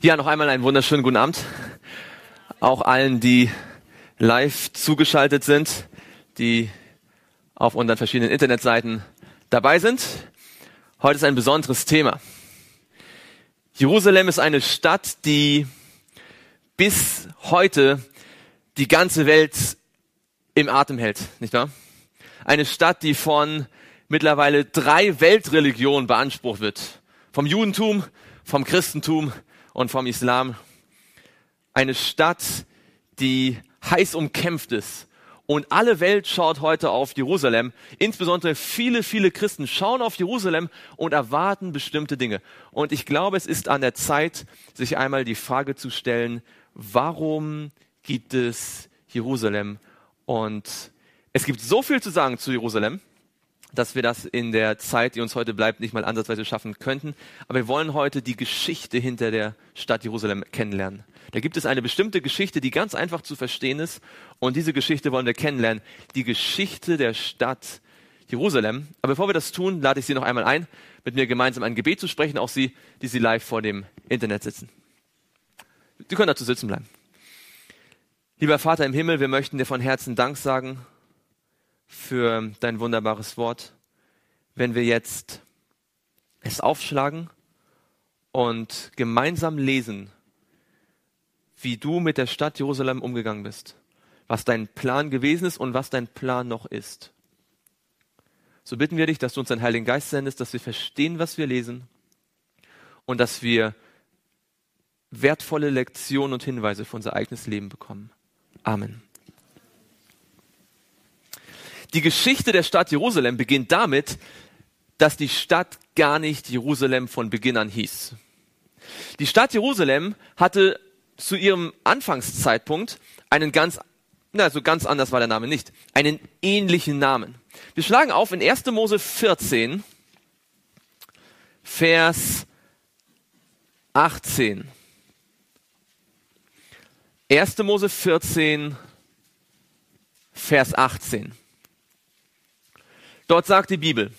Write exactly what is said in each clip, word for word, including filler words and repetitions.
Ja, noch einmal einen wunderschönen guten Abend. Auch allen, die live zugeschaltet sind, die auf unseren verschiedenen Internetseiten dabei sind. Heute ist ein besonderes Thema. Jerusalem ist eine Stadt, die bis heute die ganze Welt im Atem hält, nicht wahr? Eine Stadt, die von mittlerweile drei Weltreligionen beansprucht wird. Vom Judentum, vom Christentum und vom Islam. Eine Stadt, die heiß umkämpft ist. Und alle Welt schaut heute auf Jerusalem. Insbesondere viele, viele Christen schauen auf Jerusalem und erwarten bestimmte Dinge. Und ich glaube, es ist an der Zeit, sich einmal die Frage zu stellen, warum gibt es Jerusalem? Und es gibt so viel zu sagen zu Jerusalem, dass wir das in der Zeit, die uns heute bleibt, nicht mal ansatzweise schaffen könnten. Aber wir wollen heute die Geschichte hinter der Stadt Jerusalem kennenlernen. Da gibt es eine bestimmte Geschichte, die ganz einfach zu verstehen ist. Und diese Geschichte wollen wir kennenlernen. Die Geschichte der Stadt Jerusalem. Aber bevor wir das tun, lade ich Sie noch einmal ein, mit mir gemeinsam ein Gebet zu sprechen. Auch Sie, die Sie live vor dem Internet sitzen. Sie können dazu sitzen bleiben. Lieber Vater im Himmel, wir möchten dir von Herzen Dank sagen für dein wunderbares Wort. Wenn wir jetzt es aufschlagen und gemeinsam lesen, wie du mit der Stadt Jerusalem umgegangen bist, was dein Plan gewesen ist und was dein Plan noch ist. So bitten wir dich, dass du uns deinen Heiligen Geist sendest, dass wir verstehen, was wir lesen und dass wir wertvolle Lektionen und Hinweise für unser eigenes Leben bekommen. Amen. Die Geschichte der Stadt Jerusalem beginnt damit, dass die Stadt gar nicht Jerusalem von Beginn an hieß. Die Stadt Jerusalem hatte zu ihrem Anfangszeitpunkt einen ganz, na, so ganz anders war der Name nicht, einen ähnlichen Namen. Wir schlagen auf in erster Mose vierzehn, Vers achtzehn. erster Mose vierzehn, Vers achtzehn. Dort sagt die Bibel,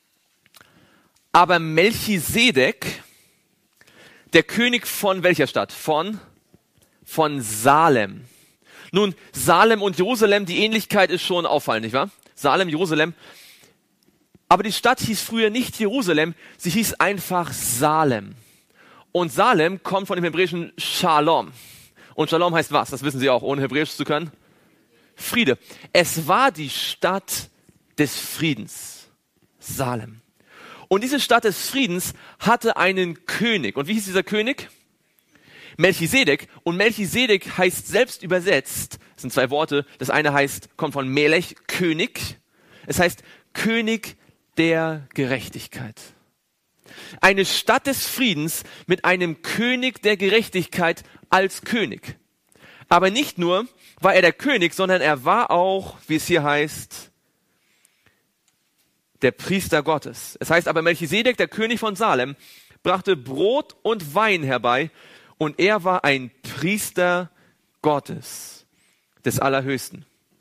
aber Melchisedek, der König von welcher Stadt? Von, von Salem. Nun, Salem und Jerusalem, die Ähnlichkeit ist schon auffallend, nicht wahr? Salem, Jerusalem. Aber die Stadt hieß früher nicht Jerusalem, sie hieß einfach Salem. Und Salem kommt von dem hebräischen Shalom. Und Shalom heißt was? Das wissen Sie auch, ohne Hebräisch zu können. Friede. Es war die Stadt des Friedens, Salem. Und diese Stadt des Friedens hatte einen König. Und wie hieß dieser König? Melchisedek. Und Melchisedek heißt selbst übersetzt, das sind zwei Worte, das eine heißt, kommt von Melech, König. Es heißt König der Gerechtigkeit. Eine Stadt des Friedens mit einem König der Gerechtigkeit als König. Aber nicht nur war er der König, sondern er war auch, wie es hier heißt, der Priester Gottes. Es heißt aber, Melchisedek, der König von Salem, brachte Brot und Wein herbei und er war ein Priester Gottes, des Allerhöchsten.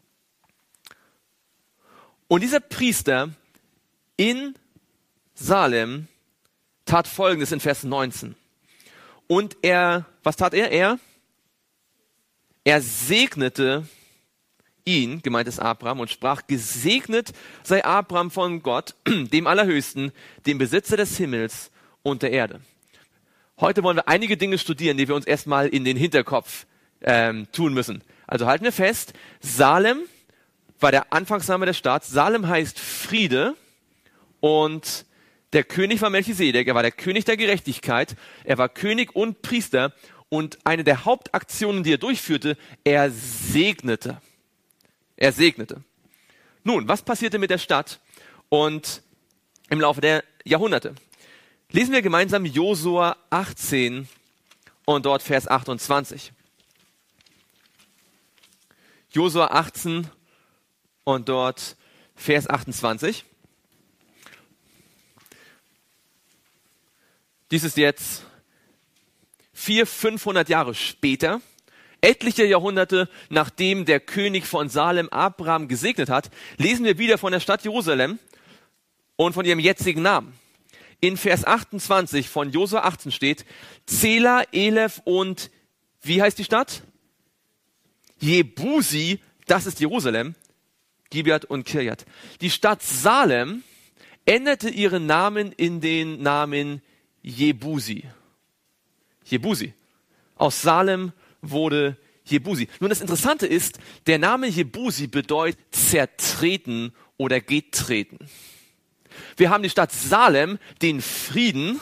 Und dieser Priester in Salem tat Folgendes in Vers neunzehn. Und er, was tat er? Er, er segnete ihn, gemeint ist Abraham, und sprach, gesegnet sei Abraham von Gott, dem Allerhöchsten, dem Besitzer des Himmels und der Erde. Heute wollen wir einige Dinge studieren, die wir uns erstmal in den Hinterkopf ähm, tun müssen. Also halten wir fest, Salem war der Anfangsname der Stadt. Salem heißt Friede und der König war Melchisedek, er war der König der Gerechtigkeit, er war König und Priester und eine der Hauptaktionen, die er durchführte, er segnete. Er segnete. Nun, was passierte mit der Stadt und im Laufe der Jahrhunderte? Lesen wir gemeinsam Josua achtzehn und dort Vers achtundzwanzig. Josua achtzehn und dort Vers achtundzwanzig. Dies ist jetzt vier, fünfhundert Jahre später. Etliche Jahrhunderte nachdem der König von Salem Abraham gesegnet hat, lesen wir wieder von der Stadt Jerusalem und von ihrem jetzigen Namen. in Vers achtundzwanzig von Josua achtzehn steht, Zela, Elef und, wie heißt die Stadt? Jebusi, das ist Jerusalem, Gibeat und Kirjat. Die Stadt Salem änderte ihren Namen in den Namen Jebusi. Jebusi. Aus Salem wurde Jebusi. Nun, das Interessante ist, der Name Jebusi bedeutet zertreten oder getreten. Wir haben die Stadt Salem, den Frieden,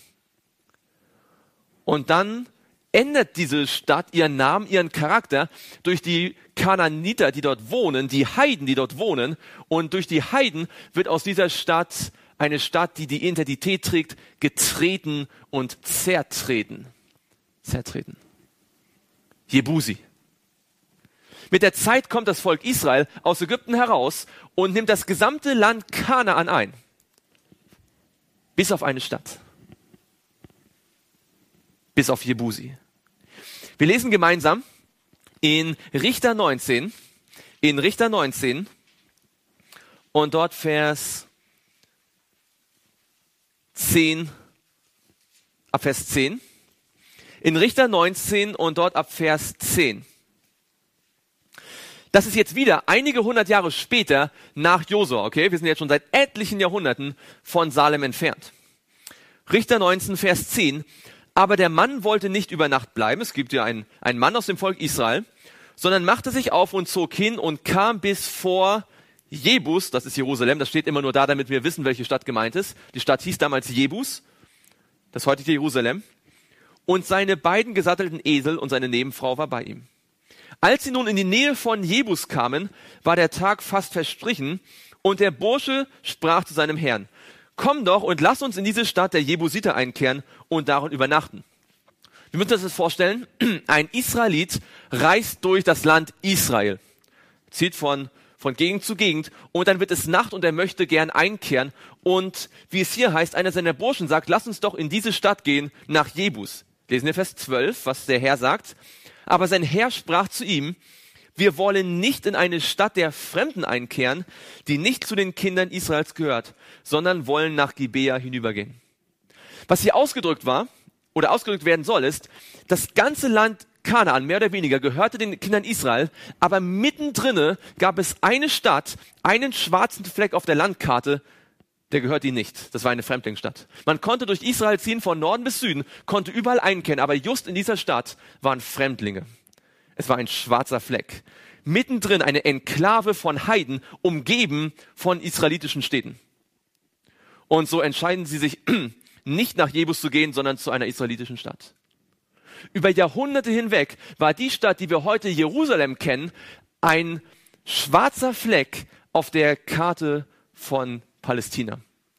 und dann ändert diese Stadt ihren Namen, ihren Charakter durch die Kanaaniter, die dort wohnen, die Heiden, die dort wohnen, und durch die Heiden wird aus dieser Stadt eine Stadt, die die Identität trägt, getreten und zertreten. Zertreten. Jebusi. Mit der Zeit kommt das Volk Israel aus Ägypten heraus und nimmt das gesamte Land Kanaan ein. Bis auf eine Stadt. Bis auf Jebusi. Wir lesen gemeinsam in Richter neunzehn, in Richter neunzehn und dort Vers zehn, ab Vers zehn. In Richter neunzehn und dort ab Vers zehn. Das ist jetzt wieder einige hundert Jahre später nach Josua, okay? Wir sind jetzt schon seit etlichen Jahrhunderten von Salem entfernt. Richter neunzehn, Vers zehn. Aber der Mann wollte nicht über Nacht bleiben, es gibt ja einen, einen Mann aus dem Volk Israel, sondern machte sich auf und zog hin und kam bis vor Jebus, das ist Jerusalem, das steht immer nur da, damit wir wissen, welche Stadt gemeint ist. Die Stadt hieß damals Jebus, das heutige Jerusalem. Und seine beiden gesattelten Esel und seine Nebenfrau war bei ihm. Als sie nun in die Nähe von Jebus kamen, war der Tag fast verstrichen und der Bursche sprach zu seinem Herrn, komm doch und lass uns in diese Stadt der Jebusiter einkehren und darin übernachten. Wir müssen uns das vorstellen, ein Israelit reist durch das Land Israel, zieht von, von Gegend zu Gegend und dann wird es Nacht und er möchte gern einkehren und wie es hier heißt, einer seiner Burschen sagt, lass uns doch in diese Stadt gehen nach Jebus. Lesen wir Vers zwölf, was der Herr sagt. Aber sein Herr sprach zu ihm, wir wollen nicht in eine Stadt der Fremden einkehren, die nicht zu den Kindern Israels gehört, sondern wollen nach Gibea hinübergehen. Was hier ausgedrückt war, oder ausgedrückt werden soll, ist, das ganze Land Kanaan, mehr oder weniger, gehörte den Kindern Israel, aber mittendrin gab es eine Stadt, einen schwarzen Fleck auf der Landkarte, der gehört ihnen nicht. Das war eine Fremdlingsstadt. Man konnte durch Israel ziehen, von Norden bis Süden, konnte überall einkehren, aber just in dieser Stadt waren Fremdlinge. Es war ein schwarzer Fleck. Mittendrin eine Enklave von Heiden, umgeben von israelitischen Städten. Und so entscheiden sie sich, nicht nach Jebus zu gehen, sondern zu einer israelitischen Stadt. Über Jahrhunderte hinweg war die Stadt, die wir heute Jerusalem kennen, ein schwarzer Fleck auf der Karte von Palästina.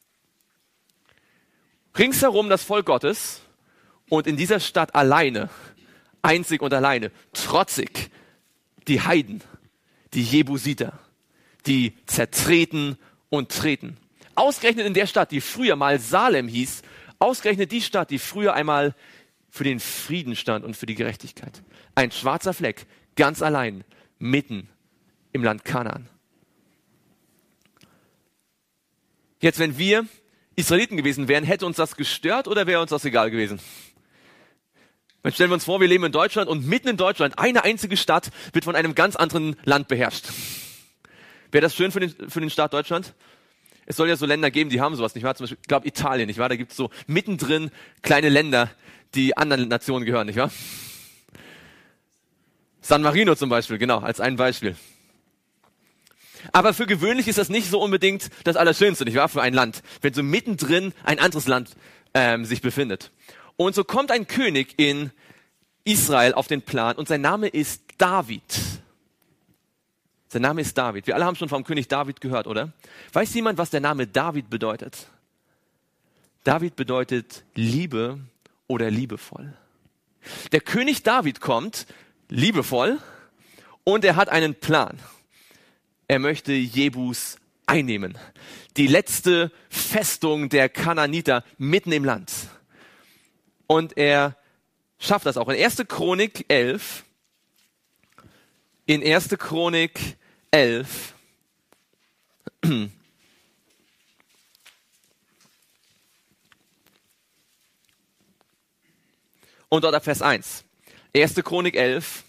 Ringsherum das Volk Gottes und in dieser Stadt alleine, einzig und alleine, trotzig, die Heiden, die Jebusiter, die zertreten und treten. Ausgerechnet in der Stadt, die früher mal Salem hieß, ausgerechnet die Stadt, die früher einmal für den Frieden stand und für die Gerechtigkeit. Ein schwarzer Fleck, ganz allein, mitten im Land Kanaan. Jetzt, wenn wir Israeliten gewesen wären, hätte uns das gestört oder wäre uns das egal gewesen? Dann stellen wir uns vor, wir leben in Deutschland und mitten in Deutschland, eine einzige Stadt wird von einem ganz anderen Land beherrscht. Wäre das schön für den, für den Staat Deutschland? Es soll ja so Länder geben, die haben sowas, nicht wahr? Zum Beispiel, ich glaube Italien, nicht wahr? Da gibt es so mittendrin kleine Länder, die anderen Nationen gehören, nicht wahr? San Marino zum Beispiel, genau, als ein Beispiel. Aber für gewöhnlich ist das nicht so unbedingt das Allerschönste, nicht wahr, für ein Land, wenn so mittendrin ein anderes Land ähm, sich befindet. Und so kommt ein König in Israel auf den Plan und sein Name ist David. Sein Name ist David. Wir alle haben schon vom König David gehört, oder? Weiß jemand, was der Name David bedeutet? David bedeutet Liebe oder liebevoll. Der König David kommt liebevoll und er hat einen Plan. Er möchte Jebus einnehmen. Die letzte Festung der Kanaaniter mitten im Land. Und er schafft das auch. In erste Chronik elf, in erste Chronik elf, und dort ab Vers eins. erste Chronik elf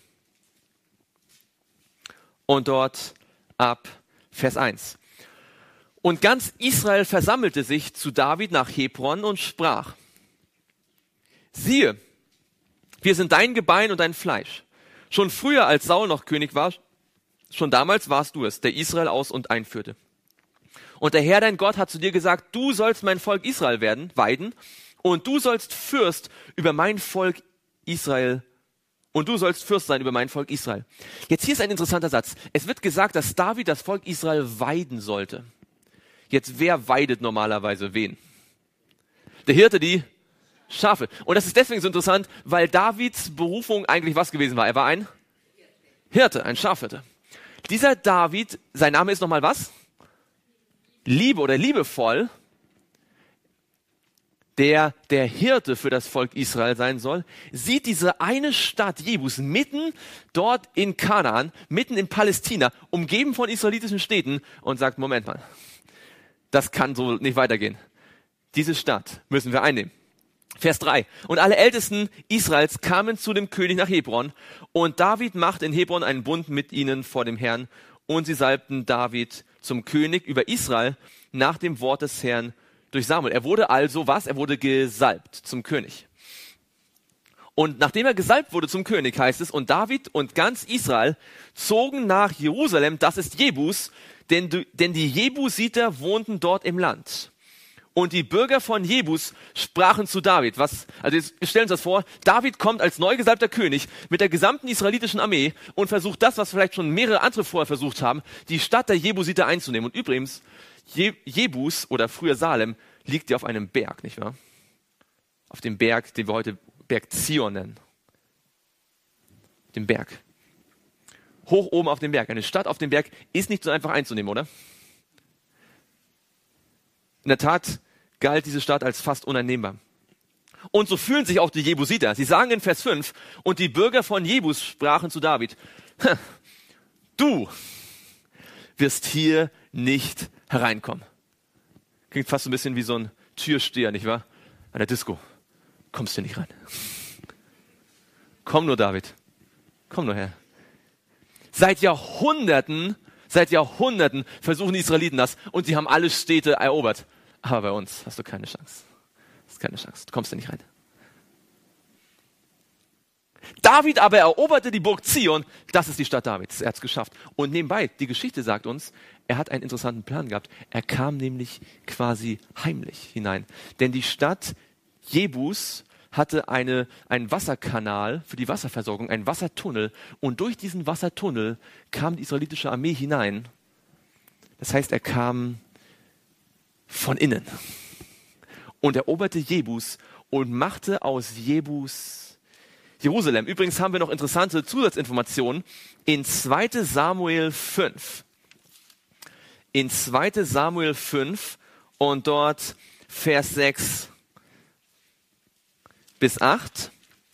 und dort ab Vers eins. Und ganz Israel versammelte sich zu David nach Hebron und sprach: Siehe, wir sind dein Gebein und dein Fleisch. Schon früher, als Saul noch König war, schon damals warst du es, der Israel aus- und einführte. Und der Herr, dein Gott, hat zu dir gesagt, du sollst mein Volk Israel werden, weiden, und du sollst Fürst über mein Volk Israel, und du sollst Fürst sein über mein Volk Israel. Jetzt hier ist ein interessanter Satz. Es wird gesagt, dass David das Volk Israel weiden sollte. Jetzt, wer weidet normalerweise wen? Der Hirte, die Schafe. Und das ist deswegen so interessant, weil Davids Berufung eigentlich was gewesen war? Er war ein Hirte, ein Schafhirte. Dieser David, sein Name ist nochmal was? Liebe oder liebevoll, der der Hirte für das Volk Israel sein soll, sieht diese eine Stadt Jebus mitten dort in Kanaan, mitten in Palästina, umgeben von israelitischen Städten und sagt, Moment mal, das kann so nicht weitergehen. Diese Stadt müssen wir einnehmen. Vers drei. Und alle Ältesten Israels kamen zu dem König nach Hebron, und David machte in Hebron einen Bund mit ihnen vor dem Herrn, und sie salbten David zum König über Israel nach dem Wort des Herrn durch Samuel. Er wurde also was? Er wurde gesalbt zum König. Und nachdem er gesalbt wurde zum König, heißt es, und David und ganz Israel zogen nach Jerusalem, das ist Jebus, denn, denn die Jebusiter wohnten dort im Land. Und die Bürger von Jebus sprachen zu David. Was, also jetzt stellen uns das vor, David kommt als neu gesalbter König mit der gesamten israelitischen Armee und versucht das, was vielleicht schon mehrere andere vorher versucht haben, die Stadt der Jebusiter einzunehmen. Und übrigens, Je, Jebus oder früher Salem liegt ja auf einem Berg, nicht wahr? Auf dem Berg, den wir heute Berg Zion nennen. Dem Berg. Hoch oben auf dem Berg. Eine Stadt auf dem Berg ist nicht so einfach einzunehmen, oder? In der Tat galt diese Stadt als fast uneinnehmbar. Und so fühlen sich auch die Jebusiter. Sie sagen in Vers fünf, und die Bürger von Jebus sprachen zu David, du wirst hier nicht hereinkommen. Klingt fast so ein bisschen wie so ein Türsteher, nicht wahr? An der Disco. Kommst du nicht rein. Komm nur, David. Komm nur her. Seit Jahrhunderten, seit Jahrhunderten versuchen die Israeliten das und sie haben alle Städte erobert. Aber bei uns hast du keine Chance. Hast keine Chance. Du kommst da nicht rein. David aber eroberte die Burg Zion. Das ist die Stadt Davids. Er hat es geschafft. Und nebenbei, die Geschichte sagt uns, er hat einen interessanten Plan gehabt. Er kam nämlich quasi heimlich hinein. Denn die Stadt Jebus hatte eine, einen Wasserkanal für die Wasserversorgung, einen Wassertunnel. Und durch diesen Wassertunnel kam die israelitische Armee hinein. Das heißt, er kam von innen und eroberte Jebus und machte aus Jebus Jerusalem. Übrigens haben wir noch interessante Zusatzinformationen in zweiter Samuel fünf. In zweiter Samuel fünf und dort Vers sechs bis acht.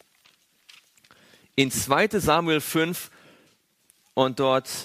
In zweiter Samuel fünf und dort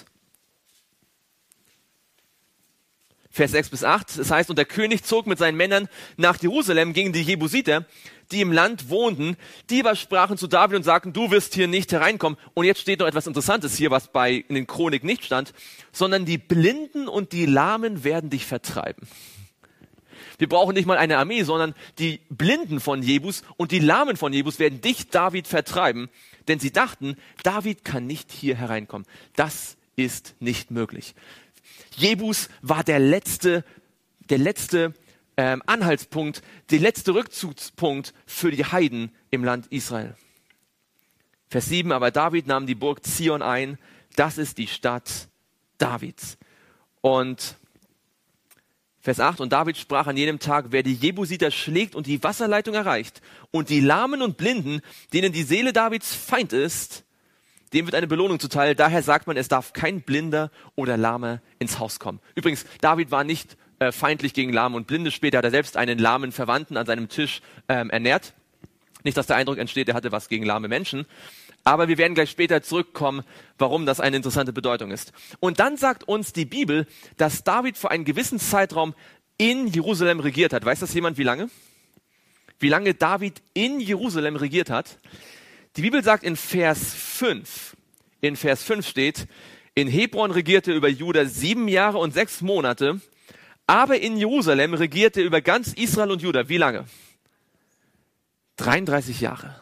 Vers sechs bis acht. Das heißt, und der König zog mit seinen Männern nach Jerusalem gegen die Jebusiter, die im Land wohnten. Die aber sprachen zu David und sagten, du wirst hier nicht hereinkommen. Und jetzt steht noch etwas Interessantes hier, was bei in den Chronik nicht stand, sondern die Blinden und die Lahmen werden dich vertreiben. Wir brauchen nicht mal eine Armee, sondern die Blinden von Jebus und die Lahmen von Jebus werden dich, David, vertreiben. Denn sie dachten, David kann nicht hier hereinkommen. Das ist nicht möglich. Jebus war der letzte, der letzte ähm, Anhaltspunkt, der letzte Rückzugspunkt für die Heiden im Land Israel. Vers sieben, aber David nahm die Burg Zion ein. Das ist die Stadt Davids. Und Vers acht, und David sprach an jenem Tag, wer die Jebusiter schlägt und die Wasserleitung erreicht und die Lahmen und Blinden, denen die Seele Davids Feind ist, dem wird eine Belohnung zuteil. Daher sagt man, es darf kein Blinder oder Lahmer ins Haus kommen. Übrigens, David war nicht äh, feindlich gegen Lahme und Blinde. Später hat er selbst einen lahmen Verwandten an seinem Tisch ähm, ernährt. Nicht, dass der Eindruck entsteht, er hatte was gegen lahme Menschen. Aber wir werden gleich später zurückkommen, warum das eine interessante Bedeutung ist. Und dann sagt uns die Bibel, dass David für einen gewissen Zeitraum in Jerusalem regiert hat. Weiß das jemand, wie lange? wie lange David in Jerusalem regiert hat. Die Bibel sagt in Vers fünf, in Vers fünf steht, in Hebron regierte über Juda sieben Jahre und sechs Monate, aber in Jerusalem regierte über ganz Israel und Juda. Wie lange? dreiunddreißig Jahre.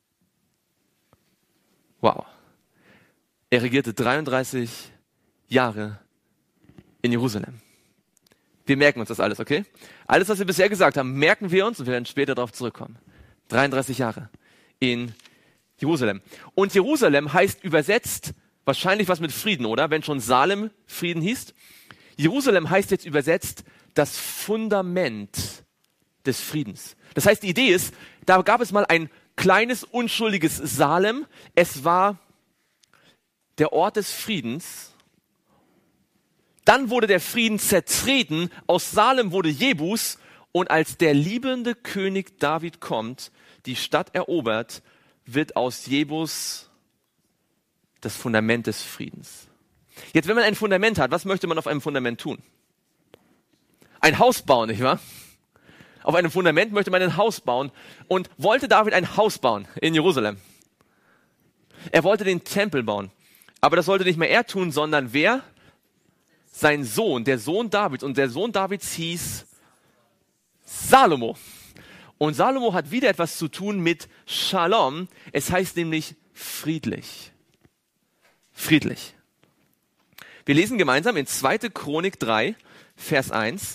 Wow. Er regierte dreiunddreißig Jahre in Jerusalem. Wir merken uns das alles, okay? Alles, was wir bisher gesagt haben, merken wir uns und wir werden später darauf zurückkommen. dreiunddreißig Jahre in Jerusalem. Und Jerusalem heißt übersetzt wahrscheinlich was mit Frieden, oder? Wenn schon Salem Frieden hieß. Jerusalem heißt jetzt übersetzt das Fundament des Friedens. Das heißt, die Idee ist, da gab es mal ein kleines, unschuldiges Salem. Es war der Ort des Friedens. Dann wurde der Frieden zertreten. Aus Salem wurde Jebus. Und als der liebende König David kommt, die Stadt erobert, wird aus Jebus das Fundament des Friedens. Jetzt, wenn man ein Fundament hat, was möchte man auf einem Fundament tun? Ein Haus bauen, nicht wahr? Auf einem Fundament möchte man ein Haus bauen. Und wollte David ein Haus bauen in Jerusalem? Er wollte den Tempel bauen. Aber das sollte nicht mehr er tun, sondern wer? Sein Sohn, der Sohn Davids. Und der Sohn Davids hieß Salomo. Und Salomo hat wieder etwas zu tun mit Shalom. Es heißt nämlich friedlich. Friedlich. Wir lesen gemeinsam in zweite Chronik drei, Vers eins.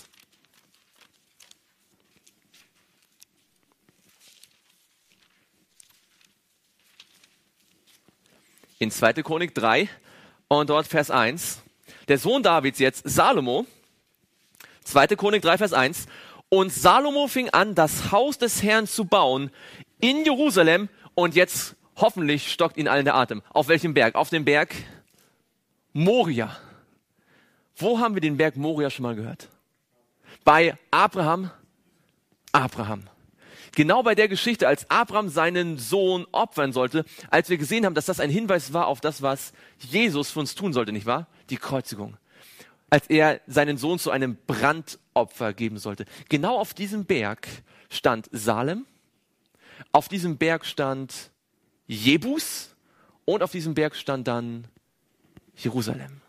In zweite Chronik drei und dort Vers eins. Der Sohn Davids jetzt, Salomo, zweite Chronik drei, Vers eins. Und Salomo fing an, das Haus des Herrn zu bauen in Jerusalem. Und jetzt hoffentlich stockt ihn allen der Atem. Auf welchem Berg? Auf dem Berg Moria. Wo haben wir den Berg Moria schon mal gehört? Bei Abraham. Abraham. Genau bei der Geschichte, als Abraham seinen Sohn opfern sollte, als wir gesehen haben, dass das ein Hinweis war auf das, was Jesus für uns tun sollte, nicht wahr? Die Kreuzigung. Als er seinen Sohn zu einem Brandopfer geben sollte. Genau auf diesem Berg stand Salem, auf diesem Berg stand Jebus und auf diesem Berg stand dann Jerusalem.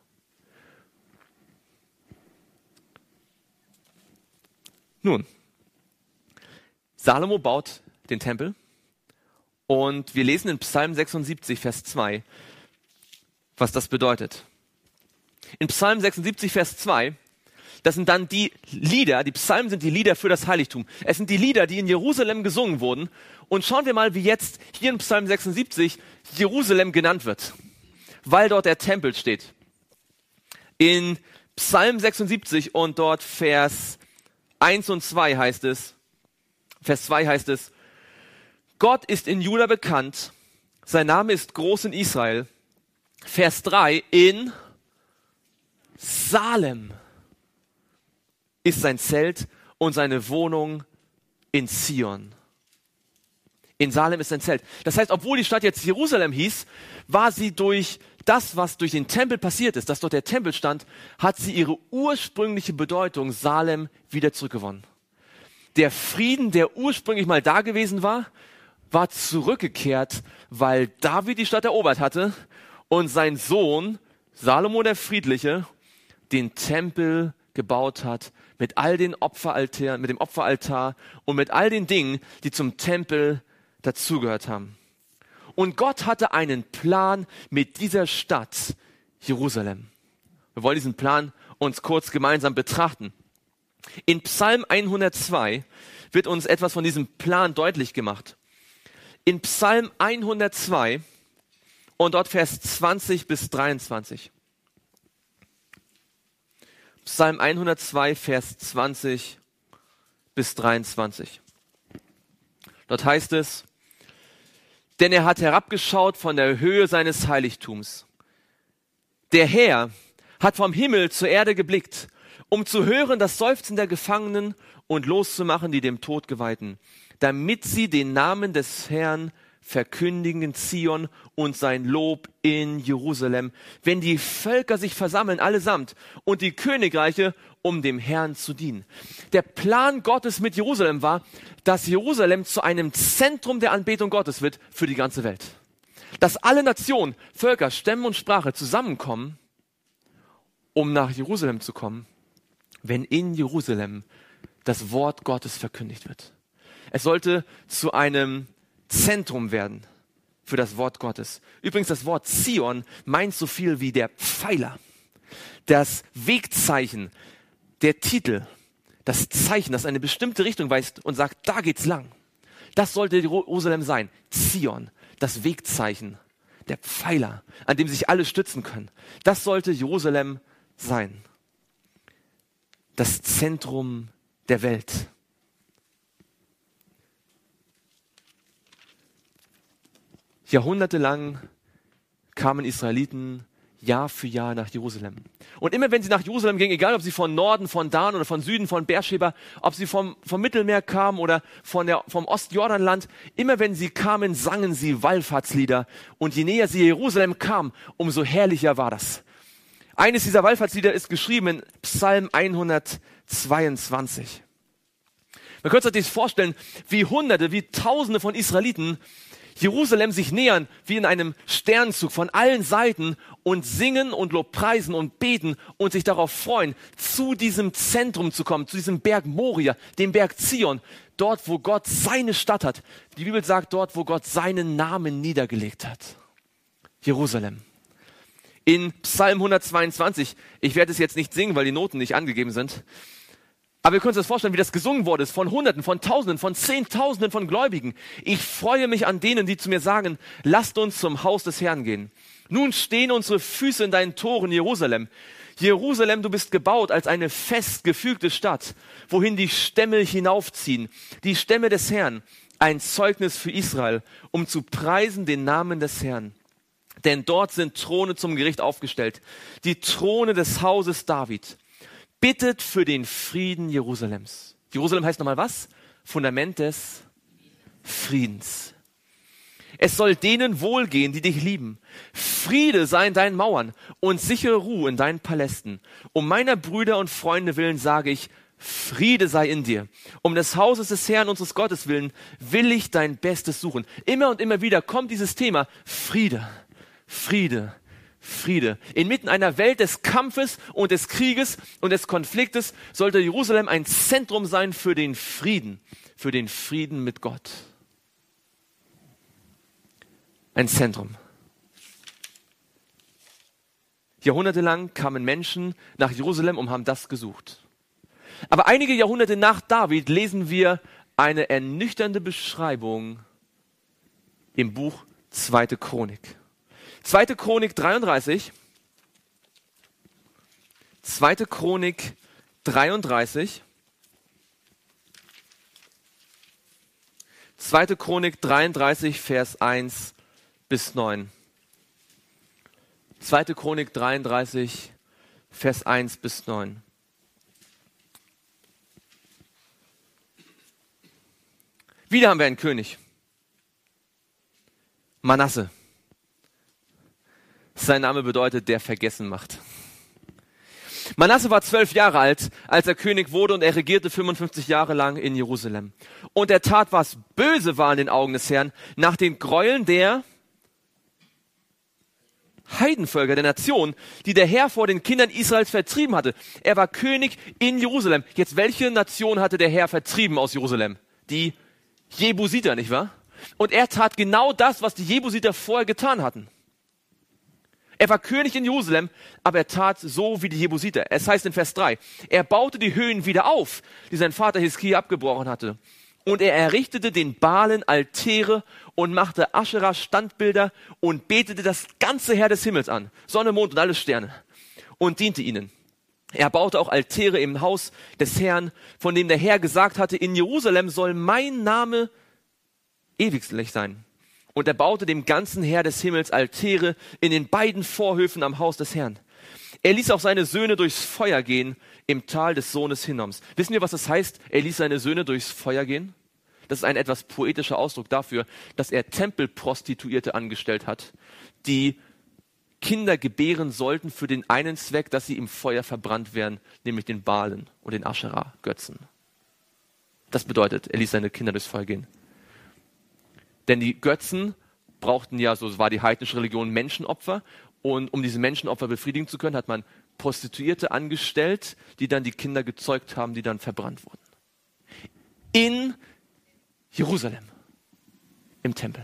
Nun, Salomo baut den Tempel und wir lesen in Psalm sechsundsiebzig, Vers zwei, was das bedeutet. In Psalm sechsundsiebzig, Vers zwei, das sind dann die Lieder, die Psalmen sind die Lieder für das Heiligtum. Es sind die Lieder, die in Jerusalem gesungen wurden. Und schauen wir mal, wie jetzt hier in Psalm sechsundsiebzig Jerusalem genannt wird, weil dort der Tempel steht. In Psalm sechsundsiebzig und dort Vers eins und zwei heißt es, Vers zwei heißt es, Gott ist in Juda bekannt, sein Name ist groß in Israel. Vers drei, in Salem ist sein Zelt und seine Wohnung in Zion. In Salem ist sein Zelt. Das heißt, obwohl die Stadt jetzt Jerusalem hieß, war sie durch das, was durch den Tempel passiert ist, dass dort der Tempel stand, hat sie ihre ursprüngliche Bedeutung Salem wieder zurückgewonnen. Der Frieden, der ursprünglich mal da gewesen war, war zurückgekehrt, weil David die Stadt erobert hatte und sein Sohn, Salomo der Friedliche, den Tempel gebaut hat mit all den Opferaltären, mit dem Opferaltar und mit all den Dingen, die zum Tempel dazugehört haben. Und Gott hatte einen Plan mit dieser Stadt Jerusalem. Wir wollen diesen Plan uns kurz gemeinsam betrachten. In Psalm hundertzwei wird uns etwas von diesem Plan deutlich gemacht. In Psalm hundertzwei und dort Vers zwanzig bis dreiundzwanzig. Psalm hundertzwei, Vers zwanzig bis dreiundzwanzig. Dort heißt es, denn er hat herabgeschaut von der Höhe seines Heiligtums. Der Herr hat vom Himmel zur Erde geblickt, um zu hören das Seufzen der Gefangenen und loszumachen die dem Tod geweihten, damit sie den Namen des Herrn verkündigen in Zion und sein Lob in Jerusalem. Wenn die Völker sich versammeln allesamt und die Königreiche um dem Herrn zu dienen. Der Plan Gottes mit Jerusalem war, dass Jerusalem zu einem Zentrum der Anbetung Gottes wird für die ganze Welt. Dass alle Nationen, Völker, Stämme und Sprache zusammenkommen, um nach Jerusalem zu kommen, wenn in Jerusalem das Wort Gottes verkündigt wird. Es sollte zu einem Zentrum werden für das Wort Gottes. Übrigens, das Wort Zion meint so viel wie der Pfeiler, das Wegzeichen, der Titel, das Zeichen, das eine bestimmte Richtung weist und sagt, da geht's lang. Das sollte Jerusalem sein. Zion, das Wegzeichen, der Pfeiler, an dem sich alle stützen können. Das sollte Jerusalem sein. Das Zentrum der Welt. Jahrhundertelang kamen Israeliten Jahr für Jahr nach Jerusalem. Und immer wenn sie nach Jerusalem gingen, egal ob sie von Norden, von Dan oder von Süden, von Beersheba, ob sie vom, vom Mittelmeer kamen oder von der, vom Ostjordanland, immer wenn sie kamen, sangen sie Wallfahrtslieder. Und je näher sie Jerusalem kamen, umso herrlicher war das. Eines dieser Wallfahrtslieder ist geschrieben in Psalm hundertzweiundzwanzig. Man könnte sich vorstellen, wie Hunderte, wie Tausende von Israeliten Jerusalem sich nähern wie in einem Sternzug von allen Seiten und singen und Lobpreisen und beten und sich darauf freuen, zu diesem Zentrum zu kommen, zu diesem Berg Moria, dem Berg Zion, dort, wo Gott seine Stadt hat. Die Bibel sagt, dort, wo Gott seinen Namen niedergelegt hat. Jerusalem. In Psalm hundertzweiundzwanzig, ich werde es jetzt nicht singen, weil die Noten nicht angegeben sind, aber ihr könnt euch das vorstellen, wie das gesungen worden ist, von Hunderten, von Tausenden, von Zehntausenden von Gläubigen. Ich freue mich an denen, die zu mir sagen, lasst uns zum Haus des Herrn gehen. Nun stehen unsere Füße in deinen Toren, Jerusalem. Jerusalem, du bist gebaut als eine fest gefügte Stadt, wohin die Stämme hinaufziehen, die Stämme des Herrn, ein Zeugnis für Israel, um zu preisen den Namen des Herrn. Denn dort sind Throne zum Gericht aufgestellt, die Throne des Hauses David. Bittet für den Frieden Jerusalems. Jerusalem heißt nochmal was? Fundament des Friedens. Es soll denen wohlgehen, die dich lieben. Friede sei in deinen Mauern und sichere Ruhe in deinen Palästen. Um meiner Brüder und Freunde willen sage ich, Friede sei in dir. Um des Hauses des Herrn, unseres Gottes willen, will ich dein Bestes suchen. Immer und immer wieder kommt dieses Thema Friede, Friede, Friede. Inmitten einer Welt des Kampfes und des Krieges und des Konfliktes sollte Jerusalem ein Zentrum sein für den Frieden, für den Frieden mit Gott. Ein Zentrum. Jahrhundertelang kamen Menschen nach Jerusalem und haben das gesucht. Aber einige Jahrhunderte nach David lesen wir eine ernüchternde Beschreibung im Buch Zweite Chronik. Zweite Chronik dreiunddreißig. Zweite Chronik dreiunddreißig. Zweite Chronik dreiunddreißig, Vers eins bis neun. Zweite Chronik dreiunddreißig, Vers eins bis neun. Wieder haben wir einen König. Manasse. Sein Name bedeutet, der vergessen macht. Manasse war zwölf Jahre alt, als er König wurde, und er regierte fünfundfünfzig Jahre lang in Jerusalem. Und er tat, was böse war in den Augen des Herrn, nach den Gräueln der Heidenvölker, der Nation, die der Herr vor den Kindern Israels vertrieben hatte. Er war König in Jerusalem. Jetzt, welche Nation hatte der Herr vertrieben aus Jerusalem? Die Jebusiter, nicht wahr? Und er tat genau das, was die Jebusiter vorher getan hatten. Er war König in Jerusalem, aber er tat so wie die Jebusiter. Es heißt in Vers drei, er baute die Höhen wieder auf, die sein Vater Hiskia abgebrochen hatte. Und er errichtete den Baalen Altäre und machte Aschera Standbilder und betete das ganze Heer des Himmels an, Sonne, Mond und alle Sterne, und diente ihnen. Er baute auch Altäre im Haus des Herrn, von dem der Herr gesagt hatte, in Jerusalem soll mein Name ewiglich sein. Und er baute dem ganzen Heer des Himmels Altäre in den beiden Vorhöfen am Haus des Herrn. Er ließ auch seine Söhne durchs Feuer gehen im Tal des Sohnes Hinnoms. Wissen wir, was das heißt? Er ließ seine Söhne durchs Feuer gehen? Das ist ein etwas poetischer Ausdruck dafür, dass er Tempelprostituierte angestellt hat, die Kinder gebären sollten für den einen Zweck, dass sie im Feuer verbrannt werden, nämlich den Baalen und den Aschera-Götzen. Das bedeutet, er ließ seine Kinder durchs Feuer gehen. Denn die Götzen brauchten ja, so war die heidnische Religion, Menschenopfer. Und um diese Menschenopfer befriedigen zu können, hat man Prostituierte angestellt, die dann die Kinder gezeugt haben, die dann verbrannt wurden. In Jerusalem, im Tempel.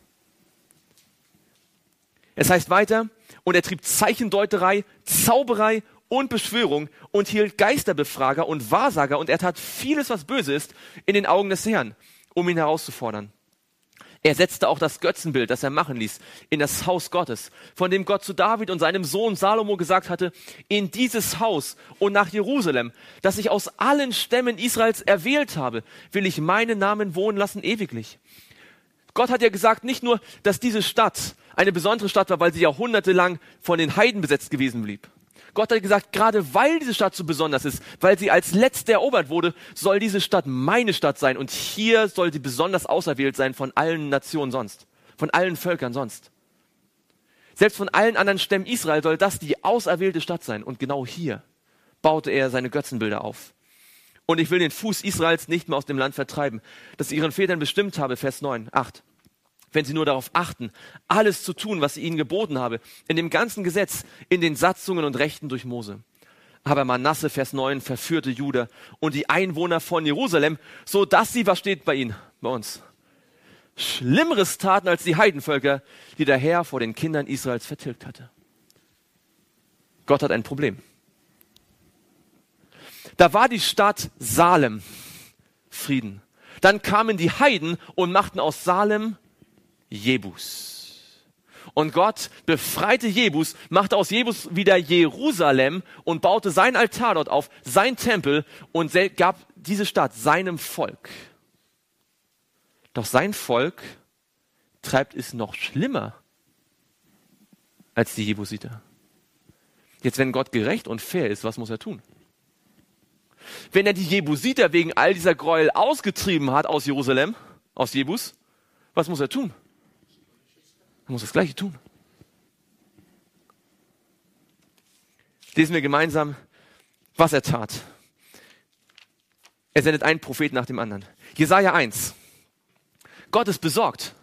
Es heißt weiter, und er trieb Zeichendeuterei, Zauberei und Beschwörung und hielt Geisterbefrager und Wahrsager und er tat vieles, was böse ist, in den Augen des Herrn, um ihn herauszufordern. Er setzte auch das Götzenbild, das er machen ließ, in das Haus Gottes, von dem Gott zu David und seinem Sohn Salomo gesagt hatte, in dieses Haus und nach Jerusalem, das ich aus allen Stämmen Israels erwählt habe, will ich meinen Namen wohnen lassen ewiglich. Gott hat ja gesagt, nicht nur, dass diese Stadt eine besondere Stadt war, weil sie jahrhundertelang von den Heiden besetzt gewesen blieb. Gott hat gesagt, gerade weil diese Stadt so besonders ist, weil sie als letzte erobert wurde, soll diese Stadt meine Stadt sein. Und hier soll sie besonders auserwählt sein von allen Nationen sonst, von allen Völkern sonst. Selbst von allen anderen Stämmen Israel soll das die auserwählte Stadt sein. Und genau hier baute er seine Götzenbilder auf. Und ich will den Fuß Israels nicht mehr aus dem Land vertreiben, das ich ihren Vätern bestimmt habe, Vers neun, acht. Wenn sie nur darauf achten, alles zu tun, was ich ihnen geboten habe, in dem ganzen Gesetz, in den Satzungen und Rechten durch Mose. Aber Manasse, Vers neun, verführte Juda und die Einwohner von Jerusalem, so dass sie, was steht bei ihnen, bei uns, Schlimmeres taten als die Heidenvölker, die der Herr vor den Kindern Israels vertilgt hatte. Gott hat ein Problem. Da war die Stadt Salem, Frieden. Dann kamen die Heiden und machten aus Salem Jebus. Und Gott befreite Jebus, machte aus Jebus wieder Jerusalem und baute sein Altar dort auf, sein Tempel und gab diese Stadt seinem Volk. Doch sein Volk treibt es noch schlimmer als die Jebusiter. Jetzt, wenn Gott gerecht und fair ist, was muss er tun? Wenn er die Jebusiter wegen all dieser Gräuel ausgetrieben hat aus Jerusalem, aus Jebus, was muss er tun? Er muss das Gleiche tun. Lesen wir gemeinsam, was er tat. Er sendet einen Propheten nach dem anderen. Jesaja eins. Gott ist besorgt.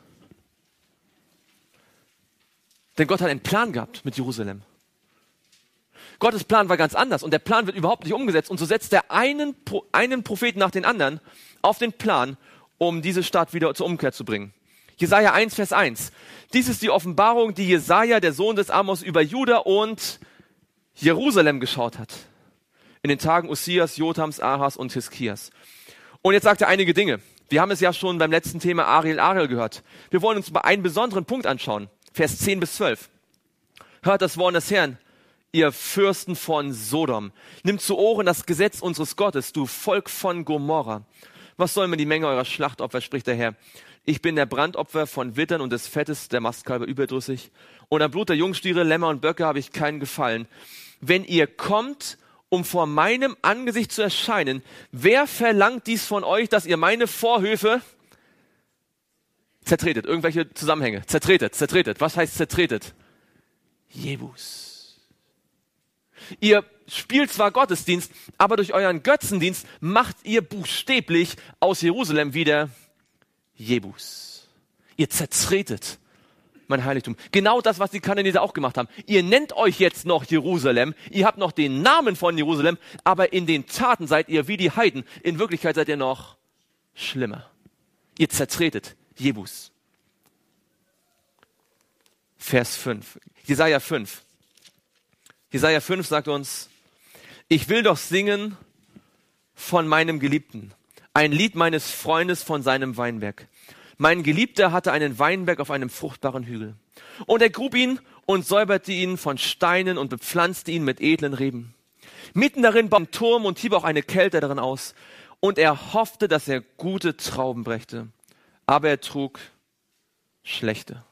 Denn Gott hat einen Plan gehabt mit Jerusalem. Gottes Plan war ganz anders und der Plan wird überhaupt nicht umgesetzt. Und so setzt er einen, einen Propheten nach den anderen auf den Plan, um diese Stadt wieder zur Umkehr zu bringen. Jesaja eins, Vers eins. Dies ist die Offenbarung, die Jesaja, der Sohn des Amos, über Juda und Jerusalem geschaut hat. In den Tagen Ussias, Jotams, Ahas und Hiskias. Und jetzt sagt er einige Dinge. Wir haben es ja schon beim letzten Thema Ariel, Ariel gehört. Wir wollen uns mal einen besonderen Punkt anschauen. Vers zehn bis zwölf. Hört das Wort des Herrn, ihr Fürsten von Sodom. Nimmt zu Ohren das Gesetz unseres Gottes, du Volk von Gomorra. Was soll mir die Menge eurer Schlachtopfer, spricht der Herr. Ich bin der Brandopfer von Wittern und des Fettes der Mastkalber überdrüssig. Und am Blut der Jungstiere, Lämmer und Böcke habe ich keinen Gefallen. Wenn ihr kommt, um vor meinem Angesicht zu erscheinen, wer verlangt dies von euch, dass ihr meine Vorhöfe zertretet? Irgendwelche Zusammenhänge. Zertretet, zertretet. Was heißt zertretet? Jebus. Ihr spielt zwar Gottesdienst, aber durch euren Götzendienst macht ihr buchstäblich aus Jerusalem wieder Jebus. Ihr zertretet mein Heiligtum. Genau das, was die Kanaaniter auch gemacht haben. Ihr nennt euch jetzt noch Jerusalem, ihr habt noch den Namen von Jerusalem, aber in den Taten seid ihr wie die Heiden. In Wirklichkeit seid ihr noch schlimmer. Ihr zertretet Jebus. Vers fünf. Jesaja fünf. Jesaja fünf sagt uns, ich will doch singen von meinem Geliebten, ein Lied meines Freundes von seinem Weinberg. Mein Geliebter hatte einen Weinberg auf einem fruchtbaren Hügel. Und er grub ihn und säuberte ihn von Steinen und bepflanzte ihn mit edlen Reben. Mitten darin baute er einen Turm und hieb auch eine Kälte darin aus. Und er hoffte, dass er gute Trauben brächte. Aber er trug schlechte.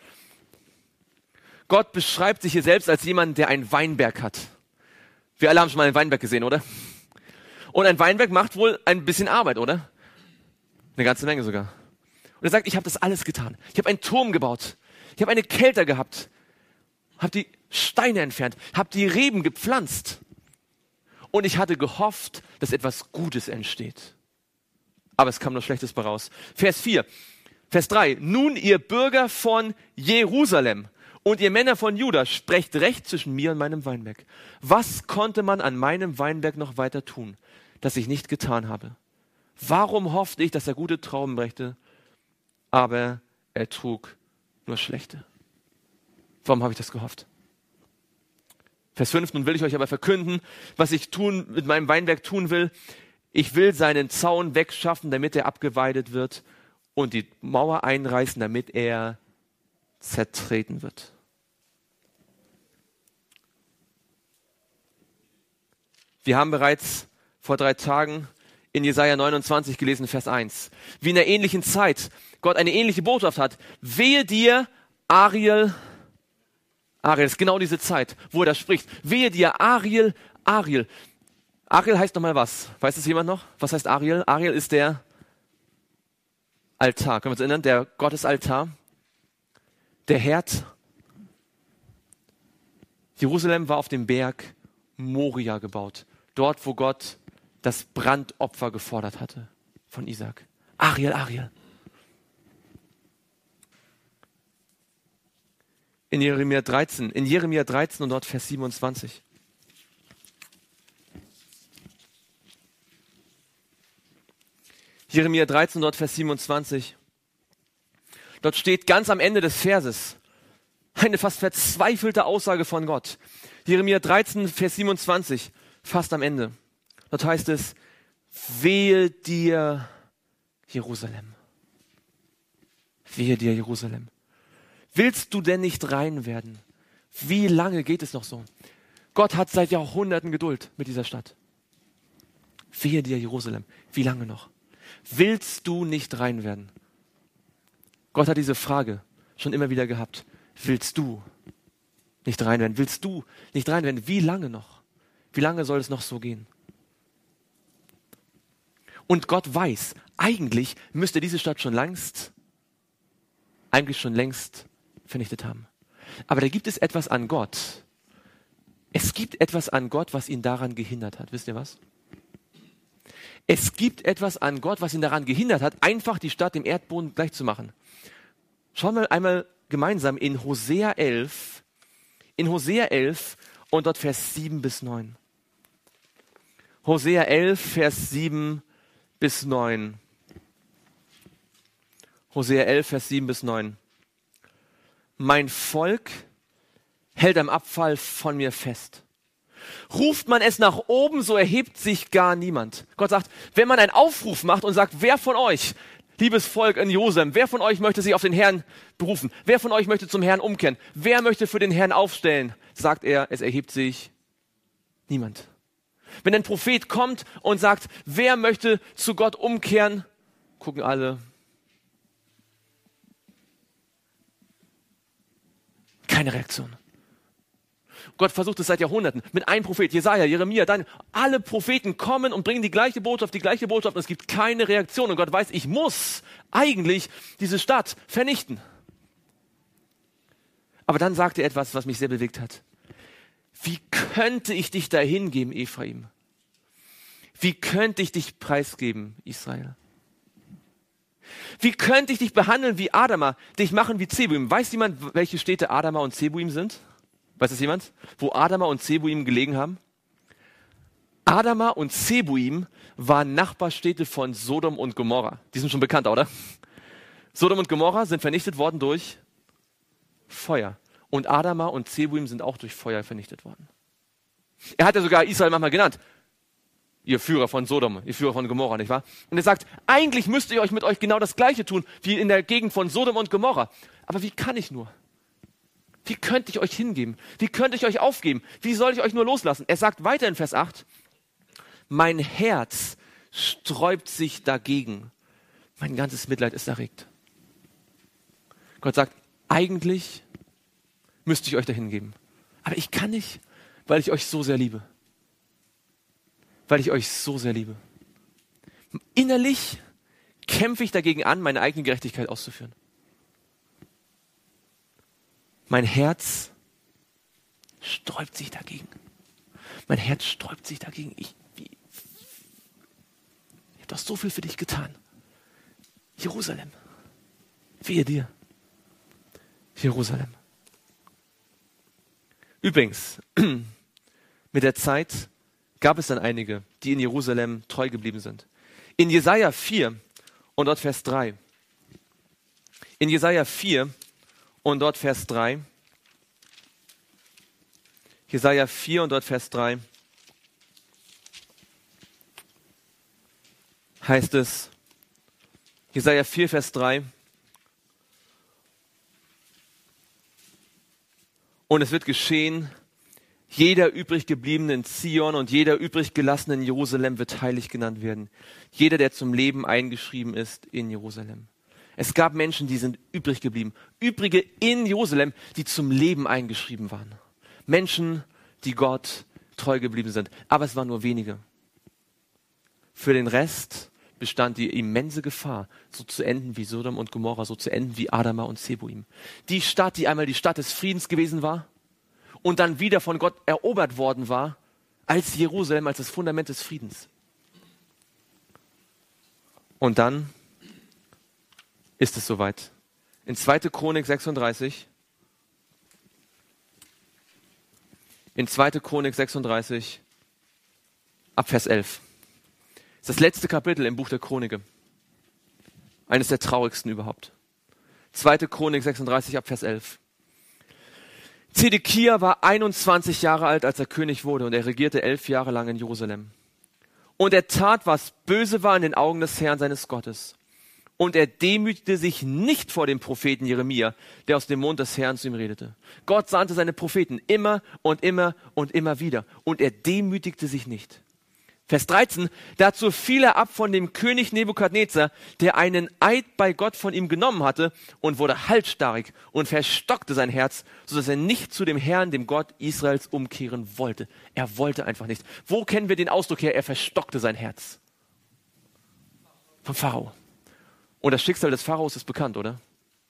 Gott beschreibt sich hier selbst als jemand, der einen Weinberg hat. Wir alle haben schon mal einen Weinberg gesehen, oder? Und ein Weinberg macht wohl ein bisschen Arbeit, oder? Eine ganze Menge sogar. Und er sagt, ich habe das alles getan. Ich habe einen Turm gebaut. Ich habe eine Kelter gehabt. habe die Steine entfernt, habe die Reben gepflanzt. Und ich hatte gehofft, dass etwas Gutes entsteht. Aber es kam nur Schlechtes bei raus. Vers vier, Vers drei. Nun ihr Bürger von Jerusalem und ihr Männer von Juda, sprecht recht zwischen mir und meinem Weinberg. Was konnte man an meinem Weinberg noch weiter tun, das ich nicht getan habe? Warum hoffte ich, dass er gute Trauben brächte, aber er trug nur schlechte? Warum habe ich das gehofft? Vers fünf, nun will ich euch aber verkünden, was ich tun, mit meinem Weinberg tun will. Ich will seinen Zaun wegschaffen, damit er abgeweidet wird und die Mauer einreißen, damit er zertreten wird. Wir haben bereits vor drei Tagen in Jesaja neunundzwanzig gelesen, Vers eins. Wie in einer ähnlichen Zeit Gott eine ähnliche Botschaft hat. Wehe dir, Ariel, Ariel, das ist genau diese Zeit, wo er da spricht. Wehe dir, Ariel, Ariel. Ariel heißt nochmal was? Weiß das jemand noch? Was heißt Ariel? Ariel ist der Altar. Können wir uns erinnern? Der Gottesaltar. Der Herd. Jerusalem war auf dem Berg Moria gebaut. Dort, wo Gott das Brandopfer gefordert hatte von Isaak. Ariel, Ariel. In Jeremia dreizehn, in Jeremia dreizehn und dort Vers siebenundzwanzig. Jeremia dreizehn, dort Vers siebenundzwanzig. Dort steht ganz am Ende des Verses eine fast verzweifelte Aussage von Gott. Jeremia dreizehn, Vers siebenundzwanzig, fast am Ende. Dort heißt es, wehe dir, Jerusalem. Wehe dir, Jerusalem. Willst du denn nicht rein werden? Wie lange geht es noch so? Gott hat seit Jahrhunderten Geduld mit dieser Stadt. Wehe dir, Jerusalem. Wie lange noch? Willst du nicht rein werden? Gott hat diese Frage schon immer wieder gehabt. Willst du nicht rein werden? Willst du nicht rein werden? Wie lange noch? Wie lange soll es noch so gehen? Und Gott weiß, eigentlich müsste diese Stadt schon längst, eigentlich schon längst vernichtet haben. Aber da gibt es etwas an Gott. Es gibt etwas an Gott, was ihn daran gehindert hat. Wisst ihr was? Es gibt etwas an Gott, was ihn daran gehindert hat, einfach die Stadt dem Erdboden gleich zu machen. Schauen wir einmal gemeinsam in Hosea elf, in Hosea elf und dort Vers sieben bis neun. Hosea elf, Vers sieben bis neun. Hosea elf, Vers sieben bis neun. Mein Volk hält am Abfall von mir fest. Ruft man es nach oben, so erhebt sich gar niemand. Gott sagt, wenn man einen Aufruf macht und sagt, wer von euch, liebes Volk in Jerusalem, wer von euch möchte sich auf den Herrn berufen? Wer von euch möchte zum Herrn umkehren? Wer möchte für den Herrn aufstellen? Sagt er, es erhebt sich niemand. Wenn ein Prophet kommt und sagt, wer möchte zu Gott umkehren, gucken alle. Keine Reaktion. Gott versucht es seit Jahrhunderten mit einem Prophet, Jesaja, Jeremia, dann alle Propheten kommen und bringen die gleiche Botschaft, die gleiche Botschaft und es gibt keine Reaktion. Und Gott weiß, ich muss eigentlich diese Stadt vernichten. Aber dann sagt er etwas, was mich sehr bewegt hat. Wie könnte ich dich dahin geben, Ephraim? Wie könnte ich dich preisgeben, Israel? Wie könnte ich dich behandeln wie Adama, dich machen wie Zebuim? Weiß jemand, welche Städte Adama und Zebuim sind? Weiß das jemand? Wo Adama und Zebuim gelegen haben? Adama und Zebuim waren Nachbarstädte von Sodom und Gomorra. Die sind schon bekannt, oder? Sodom und Gomorra sind vernichtet worden durch Feuer. Und Adama und Zebuim sind auch durch Feuer vernichtet worden. Er hat ja sogar Israel manchmal genannt. Ihr Führer von Sodom, ihr Führer von Gomorra, nicht wahr? Und er sagt, eigentlich müsst ihr euch mit euch genau das Gleiche tun, wie in der Gegend von Sodom und Gomorra. Aber wie kann ich nur? Wie könnte ich euch hingeben? Wie könnte ich euch aufgeben? Wie soll ich euch nur loslassen? Er sagt weiter in Vers acht, mein Herz sträubt sich dagegen. Mein ganzes Mitleid ist erregt. Gott sagt, eigentlich müsste ich euch dahin geben. Aber ich kann nicht, weil ich euch so sehr liebe. Weil ich euch so sehr liebe. Innerlich kämpfe ich dagegen an, meine eigene Gerechtigkeit auszuführen. Mein Herz sträubt sich dagegen. Mein Herz sträubt sich dagegen. Ich, wie, ich habe doch so viel für dich getan. Jerusalem. Wehe dir. Jerusalem. Übrigens, mit der Zeit gab es dann einige, die in Jerusalem treu geblieben sind. In Jesaja vier und dort Vers drei. In Jesaja vier und dort Vers drei. Jesaja vier und dort Vers drei. Heißt es, Jesaja vier, Vers drei. Und es wird geschehen, jeder übrig gebliebene in Zion und jeder übrig gelassene in Jerusalem wird heilig genannt werden. Jeder, der zum Leben eingeschrieben ist in Jerusalem. Es gab Menschen, die sind übrig geblieben. Übrige in Jerusalem, die zum Leben eingeschrieben waren. Menschen, die Gott treu geblieben sind. Aber es waren nur wenige. Für den Rest bestand die immense Gefahr, so zu enden wie Sodom und Gomorra, so zu enden wie Adama und Zeboim. Die Stadt, die einmal die Stadt des Friedens gewesen war und dann wieder von Gott erobert worden war, als Jerusalem, als das Fundament des Friedens. Und dann ist es soweit. In zweite Chronik sechsunddreißig, in zweite Chronik sechsunddreißig, ab Vers elf. Das ist das letzte Kapitel im Buch der Chronike. Eines der traurigsten überhaupt. zweite Chronik sechsunddreißig, ab Vers elf. Zedekia war einundzwanzig Jahre alt, als er König wurde, und er regierte elf Jahre lang in Jerusalem. Und er tat, was böse war in den Augen des Herrn seines Gottes. Und er demütigte sich nicht vor dem Propheten Jeremia, der aus dem Mund des Herrn zu ihm redete. Gott sandte seine Propheten immer und immer und immer wieder. Und er demütigte sich nicht. Vers dreizehn, dazu fiel er ab von dem König Nebukadnezar, der einen Eid bei Gott von ihm genommen hatte, und wurde halsstarrig und verstockte sein Herz, sodass er nicht zu dem Herrn, dem Gott Israels, umkehren wollte. Er wollte einfach nicht. Wo kennen wir den Ausdruck her? Er verstockte sein Herz. Vom Pharao. Und das Schicksal des Pharaos ist bekannt, oder?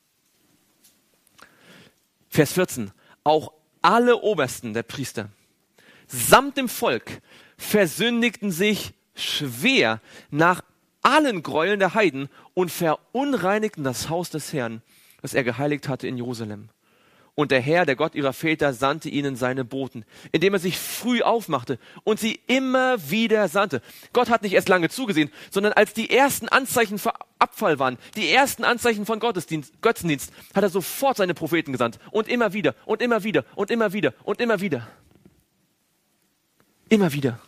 Vers vierzehn, auch alle Obersten der Priester samt dem Volk versündigten sich schwer nach allen Gräueln der Heiden und verunreinigten das Haus des Herrn, das er geheiligt hatte in Jerusalem. Und der Herr, der Gott ihrer Väter, sandte ihnen seine Boten, indem er sich früh aufmachte und sie immer wieder sandte. Gott hat nicht erst lange zugesehen, sondern als die ersten Anzeichen für Abfall waren, die ersten Anzeichen von Gottesdienst, Götzendienst, hat er sofort seine Propheten gesandt. Und immer wieder und immer wieder und immer wieder und immer wieder. Immer wieder.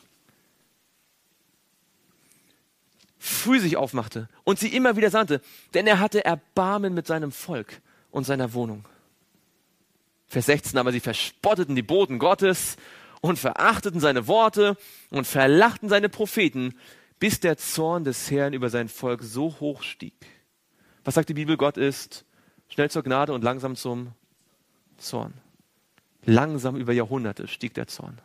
Früh sich aufmachte und sie immer wieder sandte, denn er hatte Erbarmen mit seinem Volk und seiner Wohnung. Vers sechzehn, aber sie verspotteten die Boten Gottes und verachteten seine Worte und verlachten seine Propheten, bis der Zorn des Herrn über sein Volk so hoch stieg. Was sagt die Bibel? Gott ist schnell zur Gnade und langsam zum Zorn. Langsam über Jahrhunderte stieg der Zorn.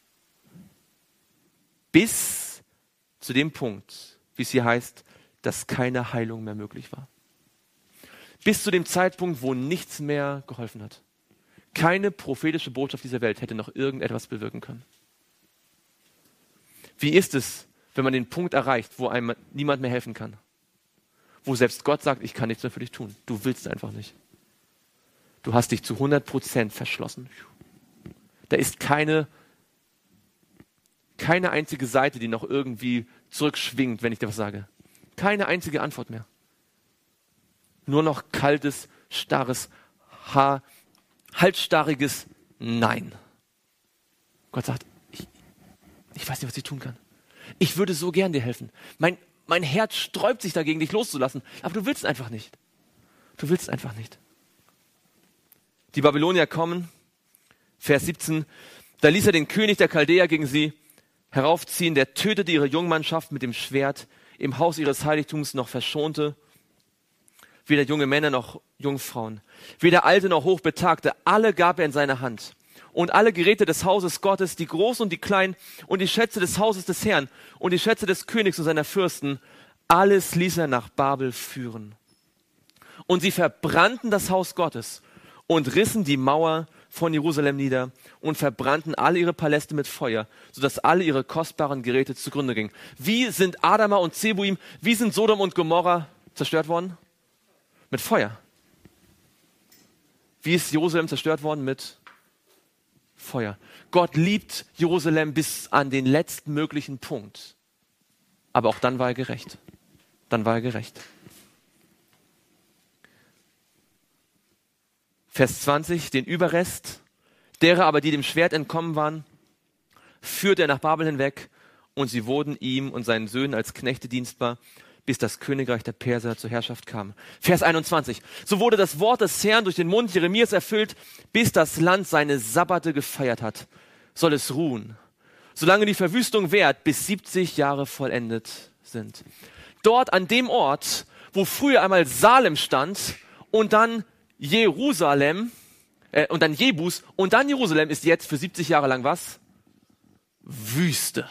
Bis zu dem Punkt, wie es hier heißt, dass keine Heilung mehr möglich war. Bis zu dem Zeitpunkt, wo nichts mehr geholfen hat. Keine prophetische Botschaft dieser Welt hätte noch irgendetwas bewirken können. Wie ist es, wenn man den Punkt erreicht, wo einem niemand mehr helfen kann? Wo selbst Gott sagt, ich kann nichts mehr für dich tun. Du willst einfach nicht. Du hast dich zu hundert Prozent verschlossen. Da ist keine Keine einzige Seite, die noch irgendwie zurückschwingt, wenn ich dir was sage. Keine einzige Antwort mehr. Nur noch kaltes, starres, ha- halsstarriges Nein. Gott sagt, ich, ich weiß nicht, was ich tun kann. Ich würde so gern dir helfen. Mein, mein Herz sträubt sich dagegen, dich loszulassen. Aber du willst einfach nicht. Du willst einfach nicht. Die Babylonier kommen, Vers siebzehn, da ließ er den König der Chaldäer gegen sie heraufziehen, der tötete ihre Jungmannschaft mit dem Schwert, im Haus ihres Heiligtums noch verschonte, weder junge Männer noch Jungfrauen, weder Alte noch Hochbetagte, alle gab er in seine Hand. Und alle Geräte des Hauses Gottes, die Großen und die Kleinen, und die Schätze des Hauses des Herrn und die Schätze des Königs und seiner Fürsten, alles ließ er nach Babel führen. Und sie verbrannten das Haus Gottes und rissen die Mauer von Jerusalem nieder und verbrannten alle ihre Paläste mit Feuer, sodass alle ihre kostbaren Geräte zugrunde gingen. Wie sind Adama und Zeboim, wie sind Sodom und Gomorra zerstört worden? Mit Feuer. Wie ist Jerusalem zerstört worden? Mit Feuer. Gott liebt Jerusalem bis an den letzten möglichen Punkt. Aber auch dann war er gerecht. Dann war er gerecht. Vers zwanzig, den Überrest derer aber, die dem Schwert entkommen waren, führte er nach Babel hinweg und sie wurden ihm und seinen Söhnen als Knechte dienstbar, bis das Königreich der Perser zur Herrschaft kam. Vers einundzwanzig, so wurde das Wort des Herrn durch den Mund Jeremias erfüllt, bis das Land seine Sabbate gefeiert hat, soll es ruhen, solange die Verwüstung währt, bis siebzig Jahre vollendet sind. Dort an dem Ort, wo früher einmal Salem stand und dann Jerusalem, äh, und dann Jebus und dann Jerusalem, ist jetzt für siebzig Jahre lang was? Wüste.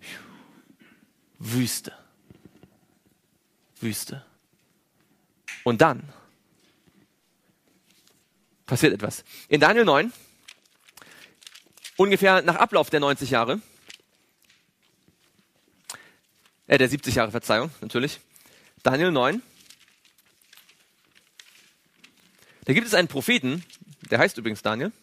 Wüste. Wüste. Und dann passiert etwas. In Daniel neun, ungefähr nach Ablauf der neunzig Jahre, äh, der siebzig Jahre, Verzeihung, natürlich, Daniel neun, da gibt es einen Propheten, der heißt übrigens Daniel.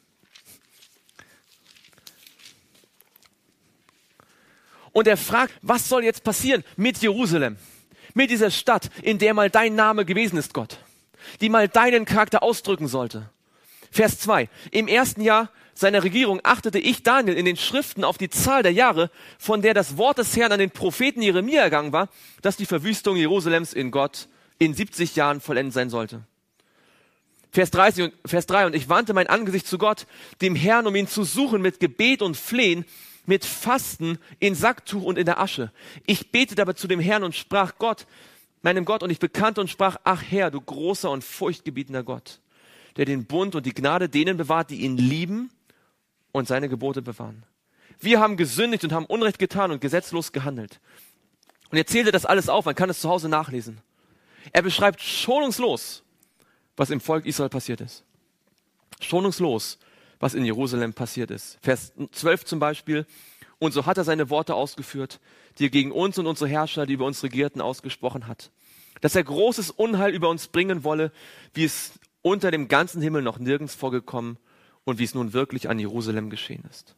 Und er fragt, was soll jetzt passieren mit Jerusalem? Mit dieser Stadt, in der mal dein Name gewesen ist, Gott. Die mal deinen Charakter ausdrücken sollte. Vers zwei. Im ersten Jahr seiner Regierung achtete ich, Daniel, in den Schriften auf die Zahl der Jahre, von der das Wort des Herrn an den Propheten Jeremia ergangen war, dass die Verwüstung Jerusalems in Gott in siebzig Jahren vollendet sein sollte. Vers dreißig und Vers drei, und ich wandte mein Angesicht zu Gott, dem Herrn, um ihn zu suchen mit Gebet und Flehen, mit Fasten, in Sacktuch und in der Asche. Ich betete aber zu dem Herrn und sprach Gott, meinem Gott, und ich bekannte und sprach, ach Herr, du großer und furchtgebietender Gott, der den Bund und die Gnade denen bewahrt, die ihn lieben und seine Gebote bewahren. Wir haben gesündigt und haben Unrecht getan und gesetzlos gehandelt. Und er zählte das alles auf, man kann es zu Hause nachlesen. Er beschreibt schonungslos, was im Volk Israel passiert ist. Schonungslos, was in Jerusalem passiert ist. Vers zwölf zum Beispiel. Und so hat er seine Worte ausgeführt, die er gegen uns und unsere Herrscher, die über uns regierten, ausgesprochen hat. Dass er großes Unheil über uns bringen wolle, wie es unter dem ganzen Himmel noch nirgends vorgekommen und wie es nun wirklich an Jerusalem geschehen ist.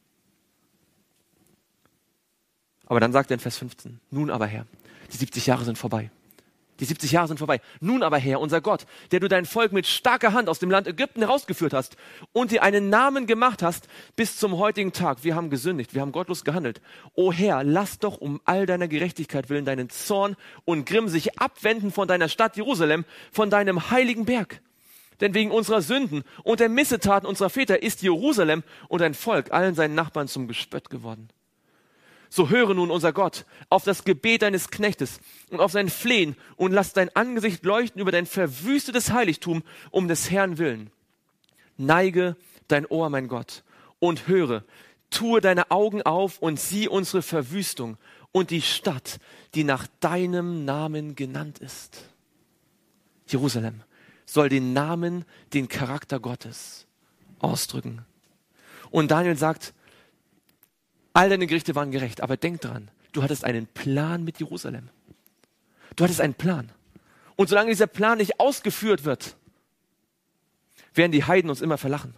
Aber dann sagt er in Vers fünfzehn, nun aber Herr, die siebzig Jahre sind vorbei. Die siebzig Jahre sind vorbei. Nun aber, Herr, unser Gott, der du dein Volk mit starker Hand aus dem Land Ägypten herausgeführt hast und dir einen Namen gemacht hast bis zum heutigen Tag. Wir haben gesündigt, wir haben gottlos gehandelt. O Herr, lass doch um all deiner Gerechtigkeit willen deinen Zorn und Grimm sich abwenden von deiner Stadt Jerusalem, von deinem heiligen Berg. Denn wegen unserer Sünden und der Missetaten unserer Väter ist Jerusalem und dein Volk allen seinen Nachbarn zum Gespött geworden. So höre nun, unser Gott, auf das Gebet deines Knechtes und auf sein Flehen und lass dein Angesicht leuchten über dein verwüstetes Heiligtum um des Herrn willen. Neige dein Ohr, mein Gott, und höre, tue deine Augen auf und sieh unsere Verwüstung und die Stadt, die nach deinem Namen genannt ist. Jerusalem soll den Namen, den Charakter Gottes ausdrücken. Und Daniel sagt, all deine Gerichte waren gerecht, aber denk dran, du hattest einen Plan mit Jerusalem. Du hattest einen Plan. Und solange dieser Plan nicht ausgeführt wird, werden die Heiden uns immer verlachen.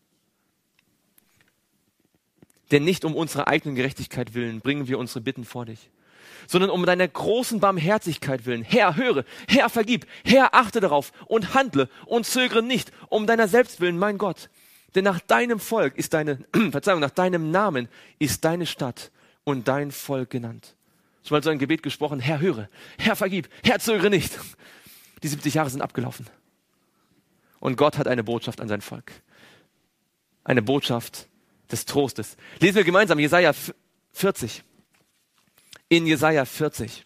Denn nicht um unserer eigenen Gerechtigkeit willen bringen wir unsere Bitten vor dich, sondern um deiner großen Barmherzigkeit willen. Herr, höre, Herr, vergib, Herr, achte darauf und handle und zögere nicht, um deiner selbst willen, mein Gott. Denn nach deinem Volk ist deine, Verzeihung, nach deinem Namen ist deine Stadt und dein Volk genannt. Schon mal so ein Gebet gesprochen, Herr, höre, Herr, vergib, Herr, zögere nicht. Die siebzig Jahre sind abgelaufen. Und Gott hat eine Botschaft an sein Volk. Eine Botschaft des Trostes. Lesen wir gemeinsam Jesaja vierzig. In Jesaja vierzig.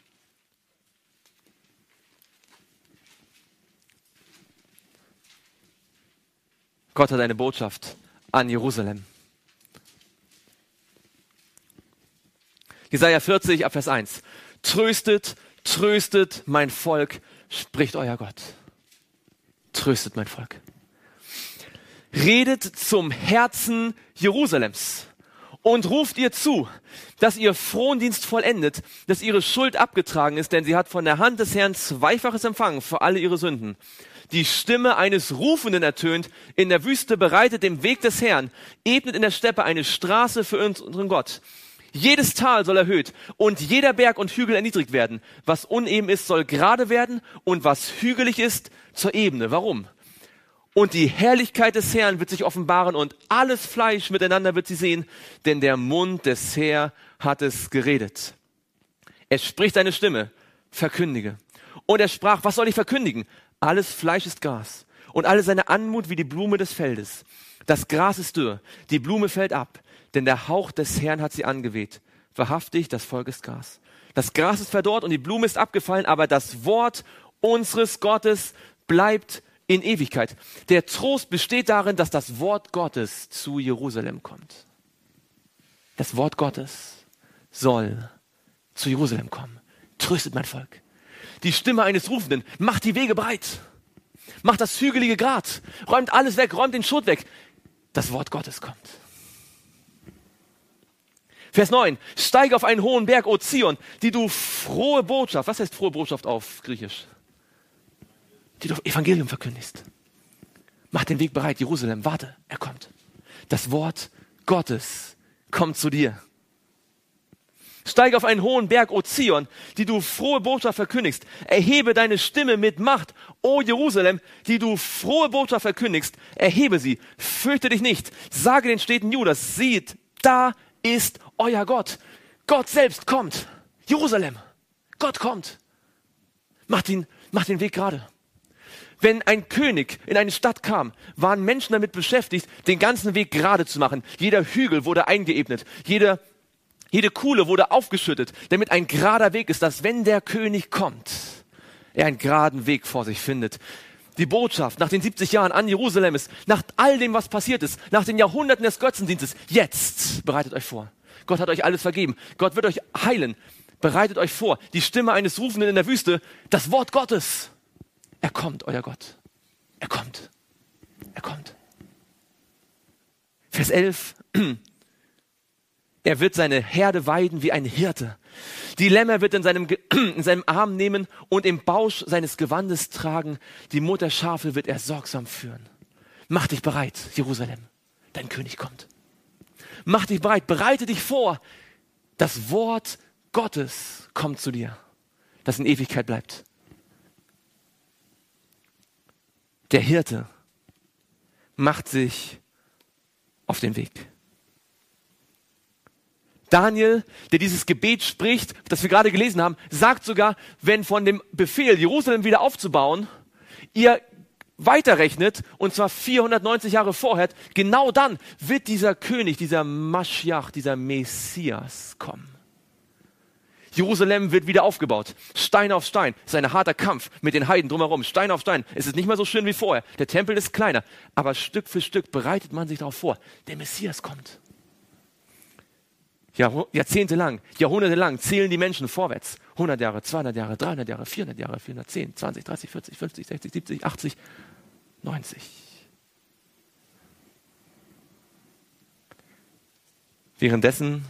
Gott hat eine Botschaft an Jerusalem. Jesaja vierzig, ab Vers eins. Tröstet, tröstet mein Volk, spricht euer Gott. Tröstet mein Volk. redet zum Herzen Jerusalems und ruft ihr zu, dass ihr Frondienst vollendet, dass ihre Schuld abgetragen ist, denn sie hat von der Hand des Herrn Zweifaches empfangen für alle ihre Sünden. Die Stimme eines Rufenden ertönt, in der Wüste bereitet den Weg des Herrn, ebnet in der Steppe eine Straße für unseren Gott. Jedes Tal soll erhöht und jeder Berg und Hügel erniedrigt werden. Was uneben ist, soll gerade werden und was hügelig ist, zur Ebene. Warum? Und die Herrlichkeit des Herrn wird sich offenbaren und alles Fleisch miteinander wird sie sehen, denn der Mund des Herrn hat es geredet. Er spricht eine Stimme, verkündige. Und er sprach, was soll ich verkündigen? Alles Fleisch ist Gras und alle seine Anmut wie die Blume des Feldes. Das Gras ist dürr, die Blume fällt ab, denn der Hauch des Herrn hat sie angeweht. Wahrhaftig, das Volk ist Gras. Das Gras ist verdorrt und die Blume ist abgefallen, aber das Wort unseres Gottes bleibt in Ewigkeit. Der Trost besteht darin, dass das Wort Gottes zu Jerusalem kommt. Das Wort Gottes soll zu Jerusalem kommen. Tröstet mein Volk. Die Stimme eines Rufenden macht die Wege breit. Macht das hügelige Grat. Räumt alles weg, räumt den Schutt weg. Das Wort Gottes kommt. Vers neun. Steige auf einen hohen Berg, O Zion, die du frohe Botschaft, was heißt frohe Botschaft auf Griechisch? Die du Evangelium verkündigst. Mach den Weg bereit, Jerusalem, warte, er kommt. Das Wort Gottes kommt zu dir. Steige auf einen hohen Berg, O Zion, die du frohe Botschaft verkündigst. Erhebe deine Stimme mit Macht, O Jerusalem, die du frohe Botschaft verkündigst. Erhebe sie, fürchte dich nicht. Sage den Städten Judas, sieht, da ist euer Gott. Gott selbst kommt. Jerusalem, Gott kommt. Macht ihn, macht den Weg gerade. Wenn ein König in eine Stadt kam, waren Menschen damit beschäftigt, den ganzen Weg gerade zu machen. Jeder Hügel wurde eingeebnet. Jede, jede Kuhle wurde aufgeschüttet, damit ein gerader Weg ist, dass wenn der König kommt, er einen geraden Weg vor sich findet. Die Botschaft nach den siebzig Jahren an Jerusalem ist, nach all dem, was passiert ist, nach den Jahrhunderten des Götzendienstes, jetzt bereitet euch vor. Gott hat euch alles vergeben. Gott wird euch heilen. Bereitet euch vor. Die Stimme eines Rufenden in der Wüste, das Wort Gottes. Er kommt, euer Gott. Er kommt. Er kommt. Vers elf. Er wird seine Herde weiden wie ein Hirte. Die Lämmer wird in seinem, in seinem Arm nehmen und im Bausch seines Gewandes tragen. Die Mutterschafe wird er sorgsam führen. Mach dich bereit, Jerusalem. Dein König kommt. Mach dich bereit. Bereite dich vor. Das Wort Gottes kommt zu dir, das in Ewigkeit bleibt. Der Hirte macht sich auf den Weg. Daniel, der dieses Gebet spricht, das wir gerade gelesen haben, sagt sogar, wenn von dem Befehl, Jerusalem wieder aufzubauen, ihr weiterrechnet, und zwar vierhundertneunzig Jahre vorher, genau dann wird dieser König, dieser Maschiach, dieser Messias kommen. Jerusalem wird wieder aufgebaut. Stein auf Stein. Es ist ein harter Kampf mit den Heiden drumherum. Stein auf Stein. Es ist nicht mehr so schön wie vorher. Der Tempel ist kleiner. Aber Stück für Stück bereitet man sich darauf vor. Der Messias kommt. Jahr, Jahrzehnte lang, Jahrhunderte lang zählen die Menschen vorwärts. hundert Jahre, zweihundert Jahre, dreihundert Jahre, vierhundert Jahre, vierhundertzehn, zwanzig, dreißig, vierzig, fünfzig, sechzig, siebzig, achtzig, neunzig. Währenddessen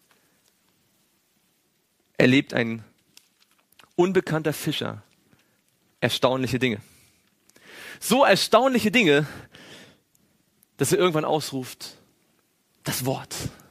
erlebt ein unbekannter Fischer erstaunliche Dinge. So erstaunliche Dinge, dass er irgendwann ausruft, das Wort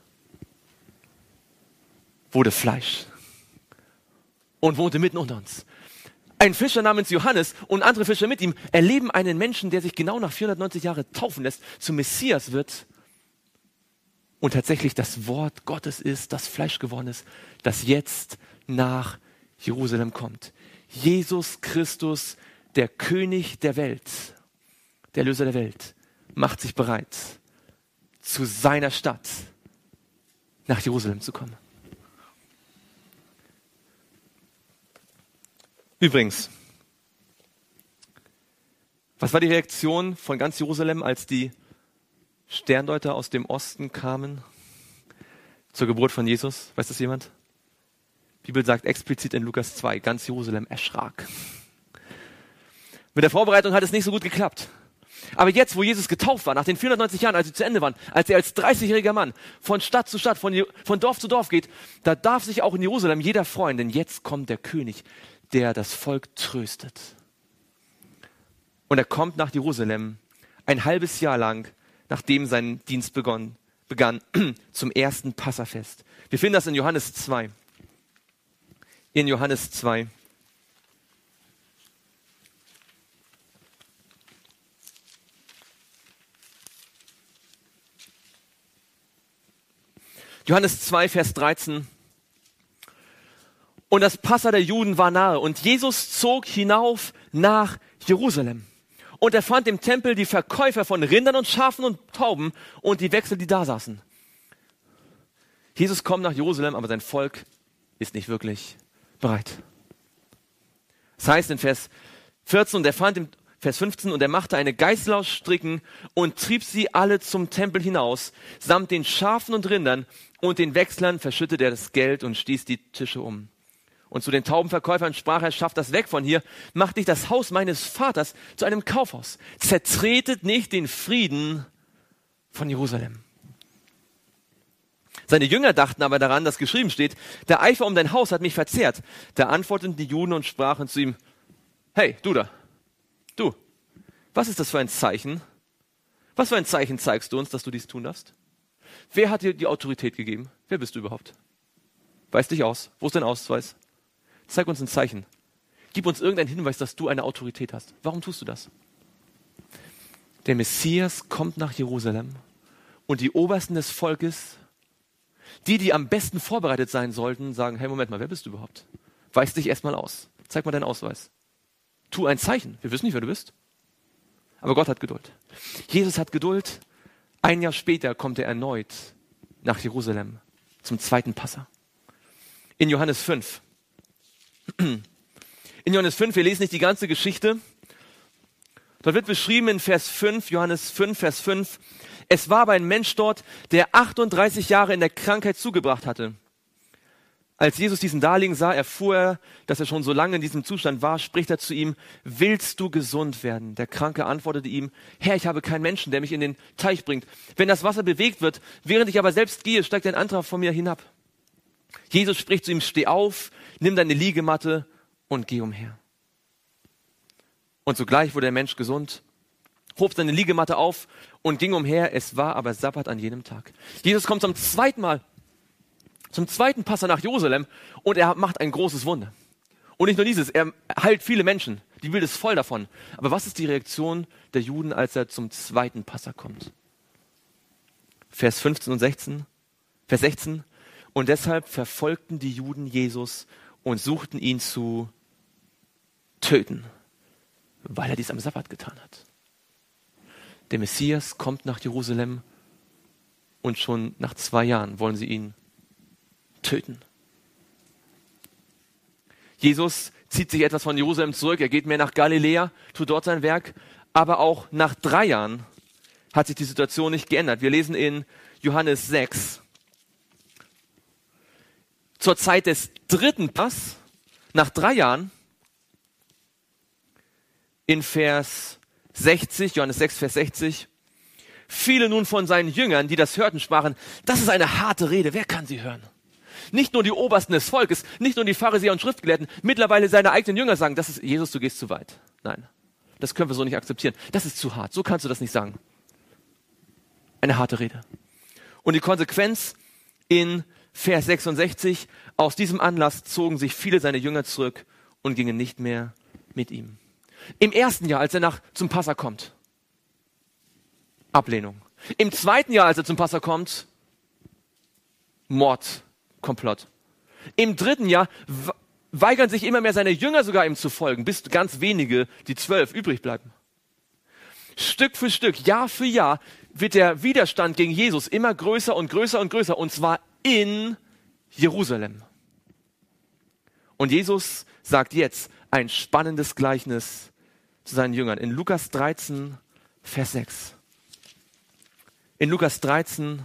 wurde Fleisch und wohnte mitten unter uns. Ein Fischer namens Johannes und andere Fischer mit ihm erleben einen Menschen, der sich genau nach vierhundertneunzig Jahren taufen lässt, zum Messias wird und tatsächlich das Wort Gottes ist, das Fleisch geworden ist, das jetzt nach Jerusalem kommt. Jesus Christus, der König der Welt, der Erlöser der Welt, macht sich bereit, zu seiner Stadt nach Jerusalem zu kommen. Übrigens, was war die Reaktion von ganz Jerusalem, als die Sterndeuter aus dem Osten kamen zur Geburt von Jesus? Weiß das jemand? Die Bibel sagt explizit in Lukas zwei, ganz Jerusalem erschrak. Mit der Vorbereitung hat es nicht so gut geklappt. Aber jetzt, wo Jesus getauft war, nach den vierhundertneunzig Jahren, als sie zu Ende waren, als er als dreißigjähriger Mann von Stadt zu Stadt, von, von Dorf zu Dorf geht, da darf sich auch in Jerusalem jeder freuen, denn jetzt kommt der König, der das Volk tröstet. Und er kommt nach Jerusalem ein halbes Jahr lang, nachdem sein Dienst begonnen, begann, zum ersten Passafest. Wir finden das in Johannes zwei. In Johannes zwei. Johannes zwei, Vers dreizehn. Und das Passa der Juden war nahe und Jesus zog hinauf nach Jerusalem. Und er fand im Tempel die Verkäufer von Rindern und Schafen und Tauben und die Wechsel, die da saßen. Jesus kommt nach Jerusalem, aber sein Volk ist nicht wirklich bereit. Das heißt in Vers vierzehn, und er fand im Vers fünfzehn, und er machte eine Geißel aus Stricken und trieb sie alle zum Tempel hinaus, samt den Schafen und Rindern und den Wechslern verschüttete er das Geld und stieß die Tische um. Und zu den Taubenverkäufern sprach er, schafft das weg von hier, macht nicht das Haus meines Vaters zu einem Kaufhaus. Zertretet nicht den Frieden von Jerusalem. Seine Jünger dachten aber daran, dass geschrieben steht, der Eifer um dein Haus hat mich verzehrt. Da antworteten die Juden und sprachen zu ihm, hey, du da, du, was ist das für ein Zeichen? Was für ein Zeichen zeigst du uns, dass du dies tun darfst? Wer hat dir die Autorität gegeben? Wer bist du überhaupt? Weis dich aus. Wo ist dein Ausweis? Zeig uns ein Zeichen. Gib uns irgendeinen Hinweis, dass du eine Autorität hast. Warum tust du das? Der Messias kommt nach Jerusalem und die Obersten des Volkes, die, die am besten vorbereitet sein sollten, sagen, hey, Moment mal, wer bist du überhaupt? Weis dich erstmal aus. Zeig mal deinen Ausweis. Tu ein Zeichen. Wir wissen nicht, wer du bist. Aber Gott hat Geduld. Jesus hat Geduld. Ein Jahr später kommt er erneut nach Jerusalem zum zweiten Passa. In Johannes fünf. In Johannes fünf, wir lesen nicht die ganze Geschichte. Dort wird beschrieben in Vers fünf, Johannes fünf, Vers fünf, es war aber ein Mensch dort, der achtunddreißig Jahre in der Krankheit zugebracht hatte. Als Jesus diesen Darlegen sah, erfuhr er, dass er schon so lange in diesem Zustand war, spricht er zu ihm, willst du gesund werden? Der Kranke antwortete ihm, Herr, ich habe keinen Menschen, der mich in den Teich bringt. Wenn das Wasser bewegt wird, während ich aber selbst gehe, steigt ein anderer von mir hinab. Jesus spricht zu ihm, steh auf, nimm deine Liegematte und geh umher. Und sogleich wurde der Mensch gesund, hob seine Liegematte auf und ging umher. Es war aber Sabbat an jenem Tag. Jesus kommt zum zweiten Mal, zum zweiten Passa nach Jerusalem und er macht ein großes Wunder. Und nicht nur dieses, er heilt viele Menschen. Die Welt ist voll davon. Aber was ist die Reaktion der Juden, als er zum zweiten Passa kommt? Vers fünfzehn und sechzehn. Vers sechzehn. Und deshalb verfolgten die Juden Jesus und suchten ihn zu töten, weil er dies am Sabbat getan hat. Der Messias kommt nach Jerusalem und schon nach zwei Jahren wollen sie ihn töten. Jesus zieht sich etwas von Jerusalem zurück, er geht mehr nach Galiläa, tut dort sein Werk, aber auch nach drei Jahren hat sich die Situation nicht geändert. Wir lesen in Johannes sechs, zur Zeit des dritten Pass, nach drei Jahren, in Vers sechzig, Johannes sechs, Vers sechzig, viele nun von seinen Jüngern, die das hörten, sprachen, das ist eine harte Rede, wer kann sie hören? Nicht nur die Obersten des Volkes, nicht nur die Pharisäer und Schriftgelehrten, mittlerweile seine eigenen Jünger sagen, das ist, Jesus, du gehst zu weit. Nein, das können wir so nicht akzeptieren. Das ist zu hart, so kannst du das nicht sagen. Eine harte Rede. Und die Konsequenz in Vers sechsundsechzig, aus diesem Anlass zogen sich viele seiner Jünger zurück und gingen nicht mehr mit ihm. Im ersten Jahr, als er nach, zum Passa kommt, Ablehnung. Im zweiten Jahr, als er zum Passa kommt, Mordkomplott. Im dritten Jahr weigern sich immer mehr seine Jünger sogar ihm zu folgen, bis ganz wenige, die zwölf, übrig bleiben. Stück für Stück, Jahr für Jahr wird der Widerstand gegen Jesus immer größer und größer und größer, und zwar in Jerusalem. Und Jesus sagt jetzt ein spannendes Gleichnis zu seinen Jüngern. In Lukas dreizehn, Vers sechs. In Lukas dreizehn,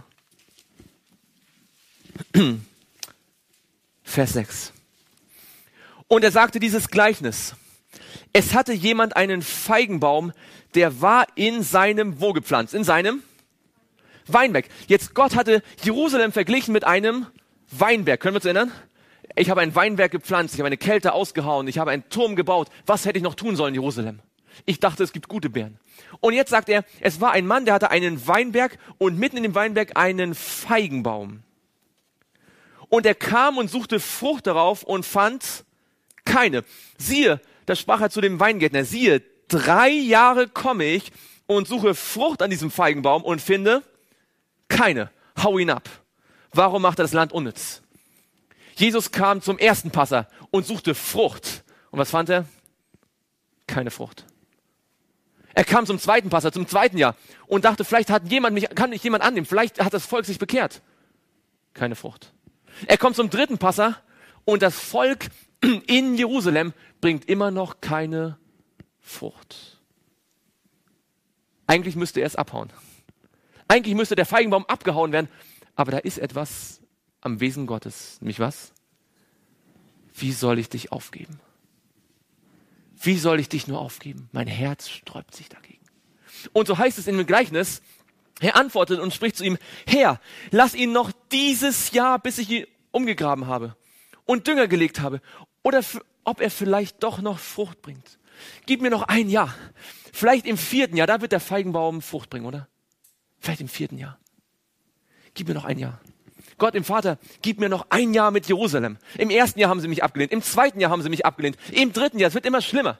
Vers sechs. Und er sagte dieses Gleichnis. Es hatte jemand einen Feigenbaum, der war in seinem, wo gepflanzt? In seinem Weinberg. Jetzt, Gott hatte Jerusalem verglichen mit einem Weinberg. Können wir uns erinnern? Ich habe ein Weinberg gepflanzt, ich habe eine Kälte ausgehauen, ich habe einen Turm gebaut. Was hätte ich noch tun sollen in Jerusalem? Ich dachte, es gibt gute Beeren. Und jetzt sagt er, es war ein Mann, der hatte einen Weinberg und mitten in dem Weinberg einen Feigenbaum. Und er kam und suchte Frucht darauf und fand keine. Siehe, da sprach er zu dem Weingärtner, siehe, drei Jahre komme ich und suche Frucht an diesem Feigenbaum und finde keine. Hau ihn ab. Warum macht er das Land unnütz? Jesus kam zum ersten Passa und suchte Frucht. Und was fand er? Keine Frucht. Er kam zum zweiten Passa, zum zweiten Jahr und dachte, vielleicht hat jemand mich, kann mich jemand annehmen, vielleicht hat das Volk sich bekehrt. Keine Frucht. Er kommt zum dritten Passa und das Volk in Jerusalem bringt immer noch keine Frucht. Eigentlich müsste er es abhauen. Eigentlich müsste der Feigenbaum abgehauen werden, aber da ist etwas am Wesen Gottes. Nämlich was? Wie soll ich dich aufgeben? Wie soll ich dich nur aufgeben? Mein Herz sträubt sich dagegen. Und so heißt es in dem Gleichnis, er antwortet und spricht zu ihm, Herr, lass ihn noch dieses Jahr, bis ich ihn umgegraben habe und Dünger gelegt habe. Oder f- ob er vielleicht doch noch Frucht bringt. Gib mir noch ein Jahr. Vielleicht im vierten Jahr, da wird der Feigenbaum Frucht bringen, oder? Vielleicht im vierten Jahr. Gib mir noch ein Jahr. Gott im Vater, gib mir noch ein Jahr mit Jerusalem. Im ersten Jahr haben sie mich abgelehnt, im zweiten Jahr haben sie mich abgelehnt, im dritten Jahr, es wird immer schlimmer.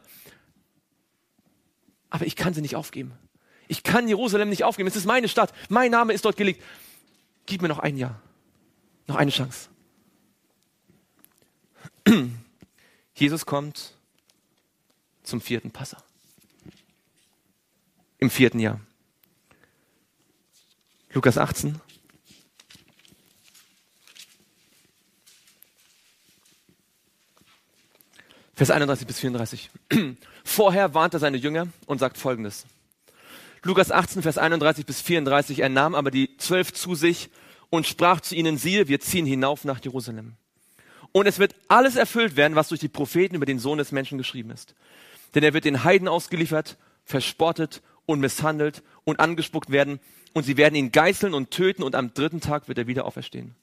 Aber ich kann sie nicht aufgeben. Ich kann Jerusalem nicht aufgeben. Es ist meine Stadt, mein Name ist dort gelegt. Gib mir noch ein Jahr, noch eine Chance. Jesus kommt zum vierten Passa. Im vierten Jahr. Lukas achtzehn. Vers einunddreißig bis vierunddreißig. Vorher warnt er seine Jünger und sagt Folgendes. Lukas achtzehn, Vers einunddreißig bis vierunddreißig. Er nahm aber die Zwölf zu sich und sprach zu ihnen, siehe, wir ziehen hinauf nach Jerusalem. Und es wird alles erfüllt werden, was durch die Propheten über den Sohn des Menschen geschrieben ist. Denn er wird den Heiden ausgeliefert, verspottet und misshandelt und angespuckt werden. Und sie werden ihn geißeln und töten und am dritten Tag wird er wieder auferstehen.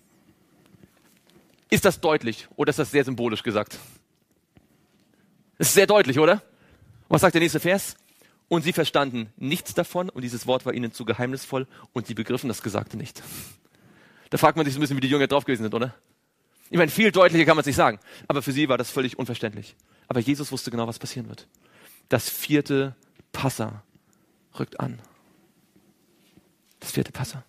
Ist das deutlich oder ist das sehr symbolisch gesagt? Das ist sehr deutlich, oder? Was sagt der nächste Vers? Und sie verstanden nichts davon und dieses Wort war ihnen zu geheimnisvoll und sie begriffen das Gesagte nicht. Da fragt man sich so ein bisschen, wie die Jünger drauf gewesen sind, oder? Ich meine, viel deutlicher kann man es nicht sagen, aber für sie war das völlig unverständlich. Aber Jesus wusste genau, was passieren wird. Das vierte Passa rückt an. Das vierte Passa.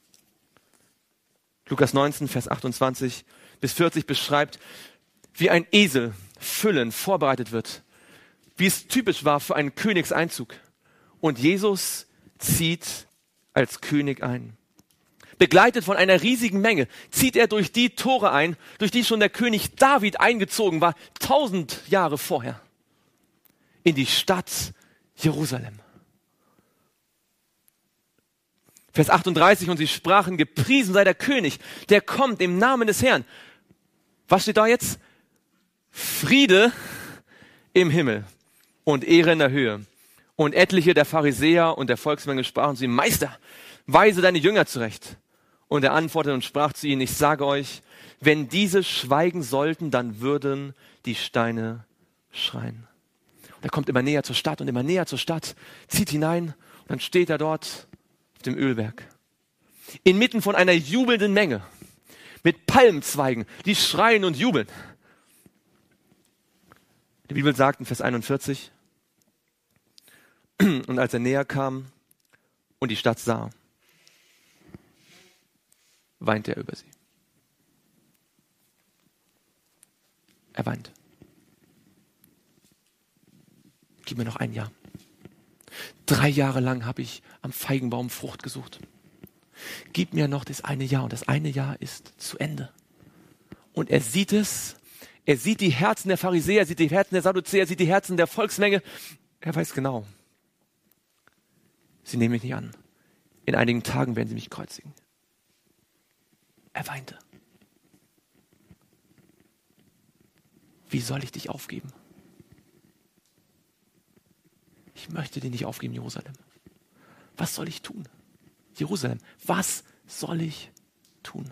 Lukas neunzehn, Vers achtundzwanzig bis vierzig beschreibt, wie ein Esel Füllen vorbereitet wird, wie es typisch war für einen Königseinzug. Und Jesus zieht als König ein. Begleitet von einer riesigen Menge zieht er durch die Tore ein, durch die schon der König David eingezogen war, tausend Jahre vorher, in die Stadt Jerusalem. Vers achtunddreißig, und sie sprachen, gepriesen sei der König, der kommt im Namen des Herrn. Was steht da jetzt? Friede im Himmel und Ehre in der Höhe. Und etliche der Pharisäer und der Volksmenge sprachen zu ihm, Meister, weise deine Jünger zurecht. Und er antwortete und sprach zu ihnen, ich sage euch, wenn diese schweigen sollten, dann würden die Steine schreien. Und er kommt immer näher zur Stadt und immer näher zur Stadt, zieht hinein und dann steht er dort auf dem Ölberg. Inmitten von einer jubelnden Menge, mit Palmzweigen, die schreien und jubeln. Die Bibel sagt in Vers einundvierzig, und als er näher kam und die Stadt sah, weinte er über sie. Er weint. Gib mir noch ein Jahr. Drei Jahre lang habe ich am Feigenbaum Frucht gesucht. Gib mir noch das eine Jahr und das eine Jahr ist zu Ende. Und er sieht es, er sieht die Herzen der Pharisäer, er sieht die Herzen der Sadduzäer, er sieht die Herzen der Volksmenge. Er weiß genau, sie nehmen mich nicht an. In einigen Tagen werden sie mich kreuzigen. Er weinte. Wie soll ich dich aufgeben? ich möchte dich nicht aufgeben, Jerusalem. Was soll ich tun? Jerusalem, was soll ich tun?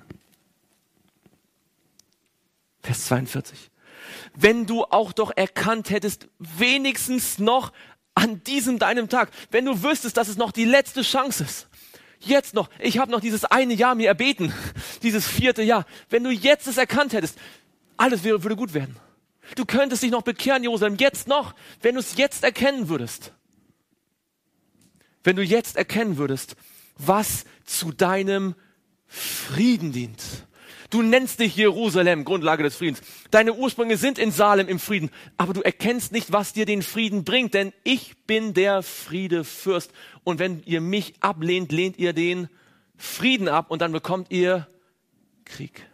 Vers zweiundvierzig. Wenn du auch doch erkannt hättest, wenigstens noch an diesem deinem Tag, wenn du wüsstest, dass es noch die letzte Chance ist, jetzt noch, ich habe noch dieses eine Jahr mir erbeten, dieses vierte Jahr, wenn du jetzt es erkannt hättest, alles wäre, würde gut werden. Du könntest dich noch bekehren, Jerusalem, jetzt noch, wenn du es jetzt erkennen würdest. Wenn du jetzt erkennen würdest, was zu deinem Frieden dient. Du nennst dich Jerusalem, Grundlage des Friedens. Deine Ursprünge sind in Salem im Frieden, aber du erkennst nicht, was dir den Frieden bringt, denn ich bin der Friedefürst. Und wenn ihr mich ablehnt, lehnt ihr den Frieden ab und dann bekommt ihr Krieg.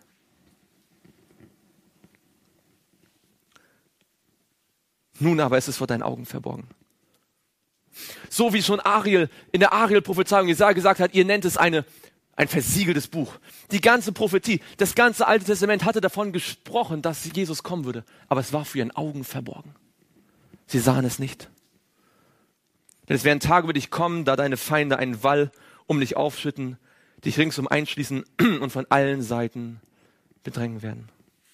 Nun aber ist es vor deinen Augen verborgen. So wie schon Ariel in der Ariel-Prophezeiung Jesaja gesagt hat, ihr nennt es eine Ein versiegeltes Buch. Die ganze Prophetie, das ganze Alte Testament hatte davon gesprochen, dass Jesus kommen würde. Aber es war für ihren Augen verborgen. Sie sahen es nicht. Denn es werden Tage über dich kommen, da deine Feinde einen Wall um dich aufschütten, dich ringsum einschließen und von allen Seiten bedrängen werden.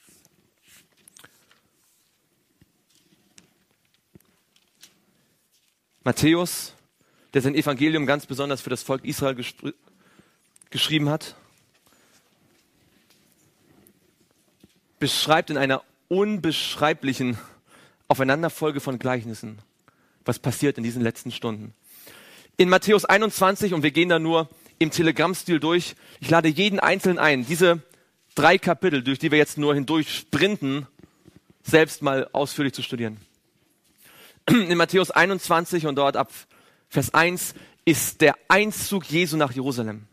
Matthäus, der sein Evangelium ganz besonders für das Volk Israel gespr- geschrieben hat, beschreibt in einer unbeschreiblichen Aufeinanderfolge von Gleichnissen, was passiert in diesen letzten Stunden. In Matthäus einundzwanzig, und wir gehen da nur im Telegrammstil durch, ich lade jeden Einzelnen ein, diese drei Kapitel, durch die wir jetzt nur hindurch sprinten, selbst mal ausführlich zu studieren. In Matthäus einundzwanzig und dort ab Vers eins ist der Einzug Jesu nach Jerusalem.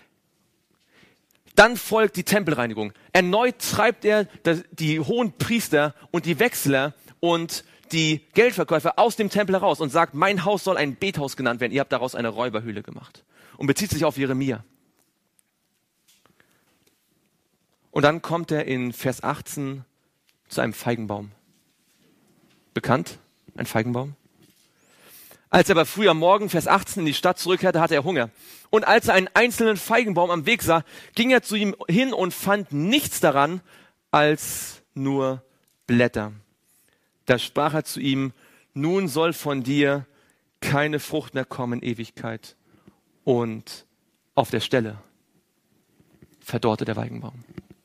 Dann folgt die Tempelreinigung. Erneut treibt er die hohen Priester und die Wechsler und die Geldverkäufer aus dem Tempel heraus und sagt, mein Haus soll ein Bethaus genannt werden. Ihr habt daraus eine Räuberhöhle gemacht. Und bezieht sich auf Jeremia. Und dann kommt er in Vers achtzehn zu einem Feigenbaum. Bekannt? Ein Feigenbaum? Als er aber früh am Morgen, Vers achtzehn, in die Stadt zurückkehrte, hatte er Hunger. Und als er einen einzelnen Feigenbaum am Weg sah, ging er zu ihm hin und fand nichts daran, als nur Blätter. Da sprach er zu ihm, nun soll von dir keine Frucht mehr kommen in Ewigkeit. Und auf der Stelle verdorrte der Feigenbaum.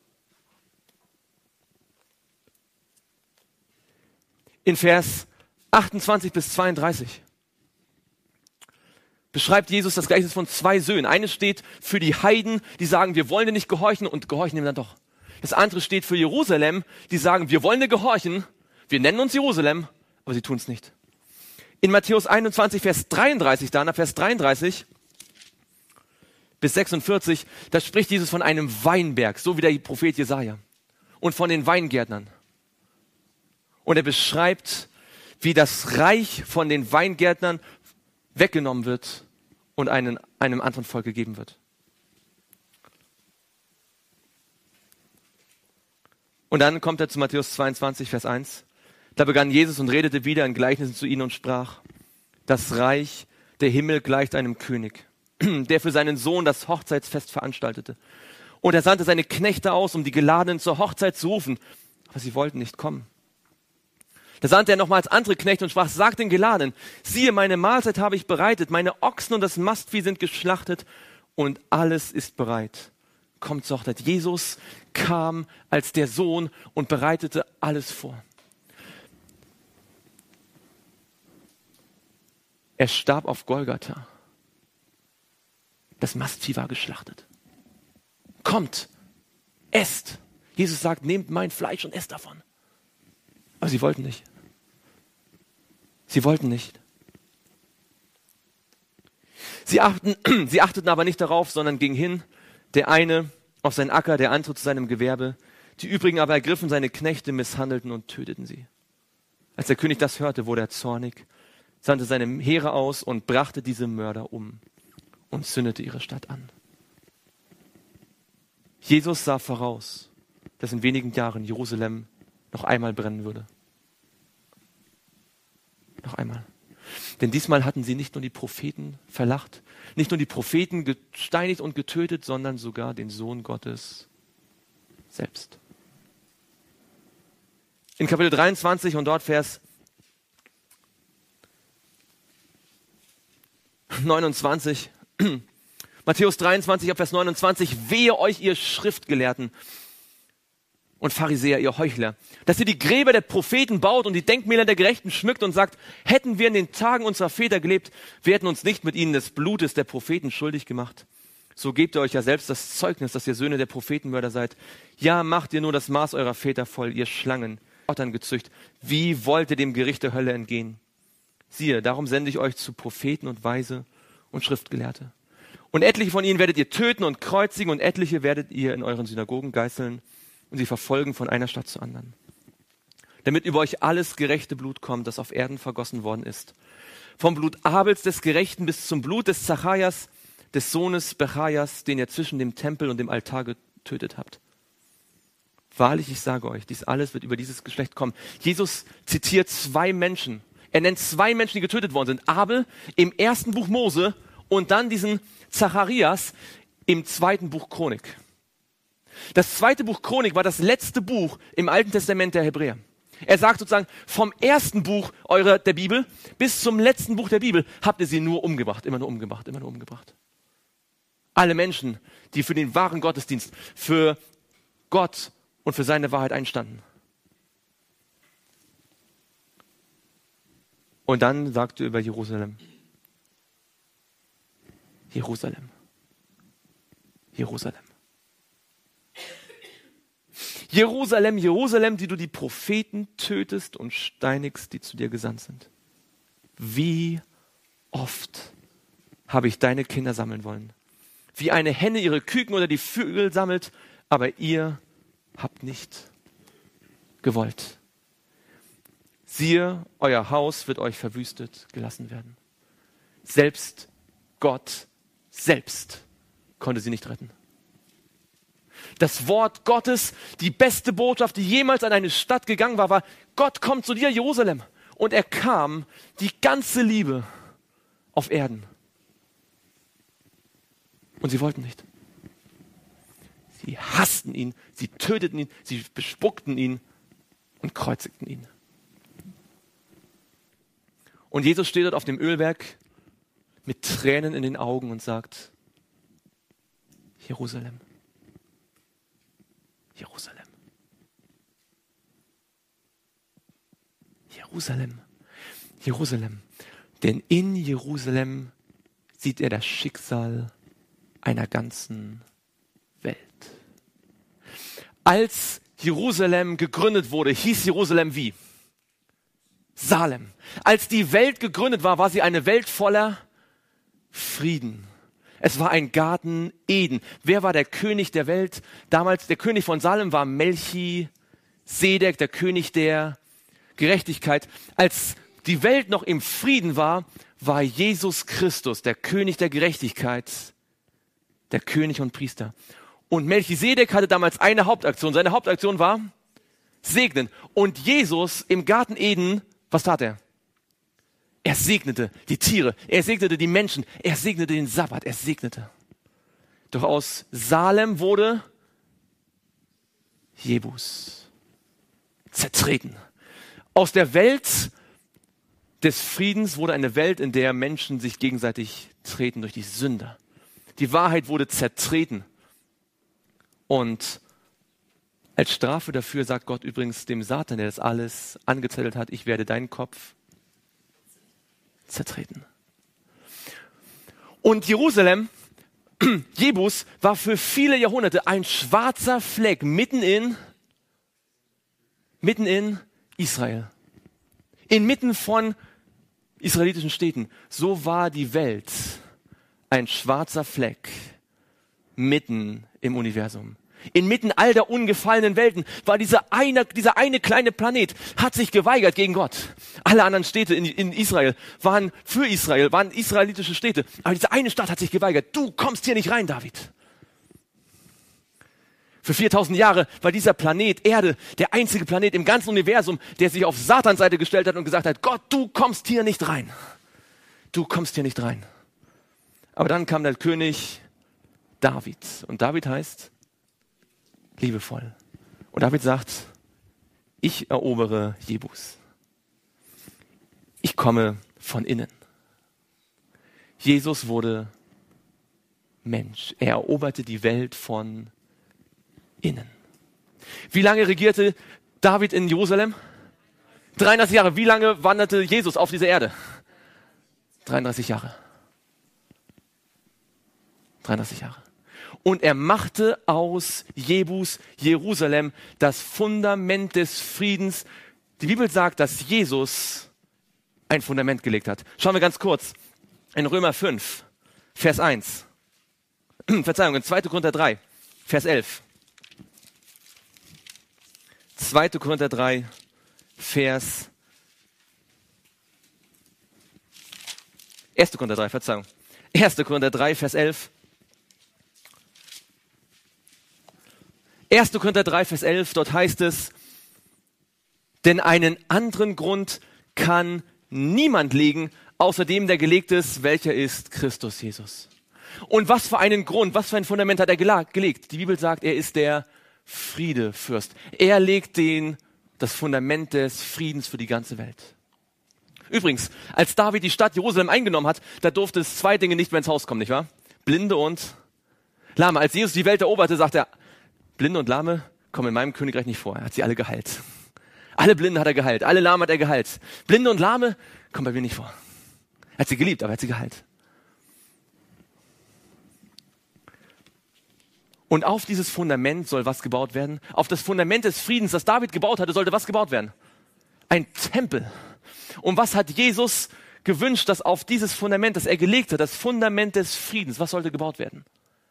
In Vers achtundzwanzig bis zweiunddreißig beschreibt Jesus das Gleichnis von zwei Söhnen. Eines steht für die Heiden, die sagen, wir wollen dir nicht gehorchen und gehorchen ihm dann doch. Das andere steht für Jerusalem, die sagen, wir wollen dir gehorchen, wir nennen uns Jerusalem, aber sie tun es nicht. In Matthäus einundzwanzig, Vers dreiunddreißig, dann ab Vers dreiunddreißig bis sechsundvierzig, da spricht Jesus von einem Weinberg, so wie der Prophet Jesaja, und von den Weingärtnern. Und er beschreibt, wie das Reich von den Weingärtnern weggenommen wird und einen, einem anderen Volk gegeben wird. Und dann kommt er zu Matthäus zweiundzwanzig, Vers eins. Da begann Jesus und redete wieder in Gleichnissen zu ihnen und sprach, das Reich der Himmel gleicht einem König, der für seinen Sohn das Hochzeitsfest veranstaltete. Und er sandte seine Knechte aus, um die Geladenen zur Hochzeit zu rufen, aber sie wollten nicht kommen. Da sandte er nochmals andere Knechte und sprach, sagt den Geladenen, siehe, meine Mahlzeit habe ich bereitet, meine Ochsen und das Mastvieh sind geschlachtet und alles ist bereit. Kommt zur Hochzeit. Jesus kam als der Sohn und bereitete alles vor. Er starb auf Golgatha. Das Mastvieh war geschlachtet. Kommt, esst. Jesus sagt, nehmt mein Fleisch und esst davon. Aber sie wollten nicht. Sie wollten nicht. Sie, achten, sie achteten aber nicht darauf, sondern gingen hin, der eine auf seinen Acker, der andere zu seinem Gewerbe. Die übrigen aber ergriffen seine Knechte, misshandelten und töteten sie. Als der König das hörte, wurde er zornig, sandte seine Heere aus und brachte diese Mörder um und zündete ihre Stadt an. Jesus sah voraus, dass in wenigen Jahren Jerusalem noch einmal brennen würde. Noch einmal. Denn diesmal hatten sie nicht nur die Propheten verlacht, nicht nur die Propheten gesteinigt und getötet, sondern sogar den Sohn Gottes selbst. In Kapitel dreiundzwanzig und dort Vers neunundzwanzig, Matthäus dreiundzwanzig, ab Vers neunundzwanzig, wehe euch, ihr Schriftgelehrten und Pharisäer, ihr Heuchler, dass ihr die Gräber der Propheten baut und die Denkmäler der Gerechten schmückt und sagt, hätten wir in den Tagen unserer Väter gelebt, wir hätten uns nicht mit ihnen des Blutes der Propheten schuldig gemacht. So gebt ihr euch ja selbst das Zeugnis, dass ihr Söhne der Prophetenmörder seid. Ja, macht ihr nur das Maß eurer Väter voll, ihr Schlangen, Ottern gezücht. Wie wollt ihr dem Gericht der Hölle entgehen? Siehe, darum sende ich euch zu Propheten und Weise und Schriftgelehrte. Und etliche von ihnen werdet ihr töten und kreuzigen und etliche werdet ihr in euren Synagogen geißeln und sie verfolgen von einer Stadt zur anderen. Damit über euch alles gerechte Blut kommt, das auf Erden vergossen worden ist. Vom Blut Abels des Gerechten bis zum Blut des Zacharias, des Sohnes Bechajas, den ihr zwischen dem Tempel und dem Altar getötet habt. Wahrlich, ich sage euch, dies alles wird über dieses Geschlecht kommen. Jesus zitiert zwei Menschen. Er nennt zwei Menschen, die getötet worden sind. Abel im ersten Buch Mose und dann diesen Zacharias im zweiten Buch Chronik. Das zweite Buch Chronik war das letzte Buch im Alten Testament der Hebräer. Er sagt sozusagen, vom ersten Buch eurer, der Bibel bis zum letzten Buch der Bibel habt ihr sie nur umgebracht, immer nur umgebracht, immer nur umgebracht. Alle Menschen, die für den wahren Gottesdienst, für Gott und für seine Wahrheit einstanden. Und dann sagt er über Jerusalem, Jerusalem, Jerusalem. Jerusalem, Jerusalem, die du die Propheten tötest und steinigst, die zu dir gesandt sind. Wie oft habe ich deine Kinder sammeln wollen? Wie eine Henne ihre Küken oder die Vögel sammelt, aber ihr habt nicht gewollt. Siehe, euer Haus wird euch verwüstet gelassen werden. Selbst Gott selbst konnte sie nicht retten. Das Wort Gottes, die beste Botschaft, die jemals an eine Stadt gegangen war, war, Gott kommt zu dir, Jerusalem. Und er kam, die ganze Liebe auf Erden. Und sie wollten nicht. Sie hassten ihn, sie töteten ihn, sie bespuckten ihn und kreuzigten ihn. Und Jesus steht dort auf dem Ölberg mit Tränen in den Augen und sagt, Jerusalem, Jerusalem, Jerusalem, Jerusalem. Denn in Jerusalem sieht er das Schicksal einer ganzen Welt. Als Jerusalem gegründet wurde, hieß Jerusalem wie? Salem. Als die Welt gegründet war, war sie eine Welt voller Frieden. Es war ein Garten Eden. Wer war der König der Welt? Damals, der König von Salem war Melchisedek, der König der Gerechtigkeit. Als die Welt noch im Frieden war, war Jesus Christus, der König der Gerechtigkeit, der König und Priester. Und Melchisedek hatte damals eine Hauptaktion. Seine Hauptaktion war segnen. Und Jesus im Garten Eden, was tat er? Er segnete die Tiere, er segnete die Menschen, er segnete den Sabbat, er segnete. Doch aus Salem wurde Jebus zertreten. Aus der Welt des Friedens wurde eine Welt, in der Menschen sich gegenseitig treten durch die Sünder. Die Wahrheit wurde zertreten. Und als Strafe dafür sagt Gott übrigens dem Satan, der das alles angezettelt hat, ich werde deinen Kopf zertreten. Und Jerusalem, Jebus, war für viele Jahrhunderte ein schwarzer Fleck mitten in, mitten in Israel. Inmitten von israelitischen Städten. So war die Welt ein schwarzer Fleck mitten im Universum. Inmitten all der ungefallenen Welten war dieser eine, dieser eine kleine Planet, hat sich geweigert gegen Gott. Alle anderen Städte in, in Israel waren für Israel, waren israelitische Städte. Aber diese eine Stadt hat sich geweigert. Du kommst hier nicht rein, David. Für viertausend Jahre war dieser Planet Erde der einzige Planet im ganzen Universum, der sich auf Satans Seite gestellt hat und gesagt hat, Gott, du kommst hier nicht rein. du kommst hier nicht rein. Aber dann kam der König David. Und David heißt liebevoll. Und David sagt, ich erobere Jebus. Ich komme von innen. Jesus wurde Mensch. Er eroberte die Welt von innen. Wie lange regierte David in Jerusalem? dreiunddreißig Jahre. Wie lange wanderte Jesus auf dieser Erde? dreiunddreißig Jahre. dreiunddreißig Jahre. Und er machte aus Jebus Jerusalem das Fundament des Friedens. Die Bibel sagt, dass Jesus ein Fundament gelegt hat. Schauen wir ganz kurz in Römer fünf, Vers eins. Verzeihung, in zweiter Korinther drei, Vers elf. zweiter Korinther drei, Vers erster Korinther drei, Verzeihung. erster Korinther drei, Vers elf. erster Korinther drei, Vers elf, dort heißt es, denn einen anderen Grund kann niemand legen, außer dem, der gelegt ist, welcher ist Christus Jesus. Und was für einen Grund, was für ein Fundament hat er gelegt? Die Bibel sagt, er ist der Friedefürst. Er legt den, das Fundament des Friedens für die ganze Welt. Übrigens, als David die Stadt Jerusalem eingenommen hat, da durfte es zwei Dinge nicht mehr ins Haus kommen, nicht wahr? Blinde und Lahme. Als Jesus die Welt eroberte, sagt er, Blinde und Lahme kommen in meinem Königreich nicht vor. Er hat sie alle geheilt. Alle Blinden hat er geheilt, alle Lahme hat er geheilt. Blinde und Lahme kommen bei mir nicht vor. Er hat sie geliebt, aber er hat sie geheilt. Und auf dieses Fundament soll was gebaut werden? Auf das Fundament des Friedens, das David gebaut hatte, sollte was gebaut werden? Ein Tempel. Und was hat Jesus gewünscht, dass auf dieses Fundament, das er gelegt hat, das Fundament des Friedens, was sollte gebaut werden?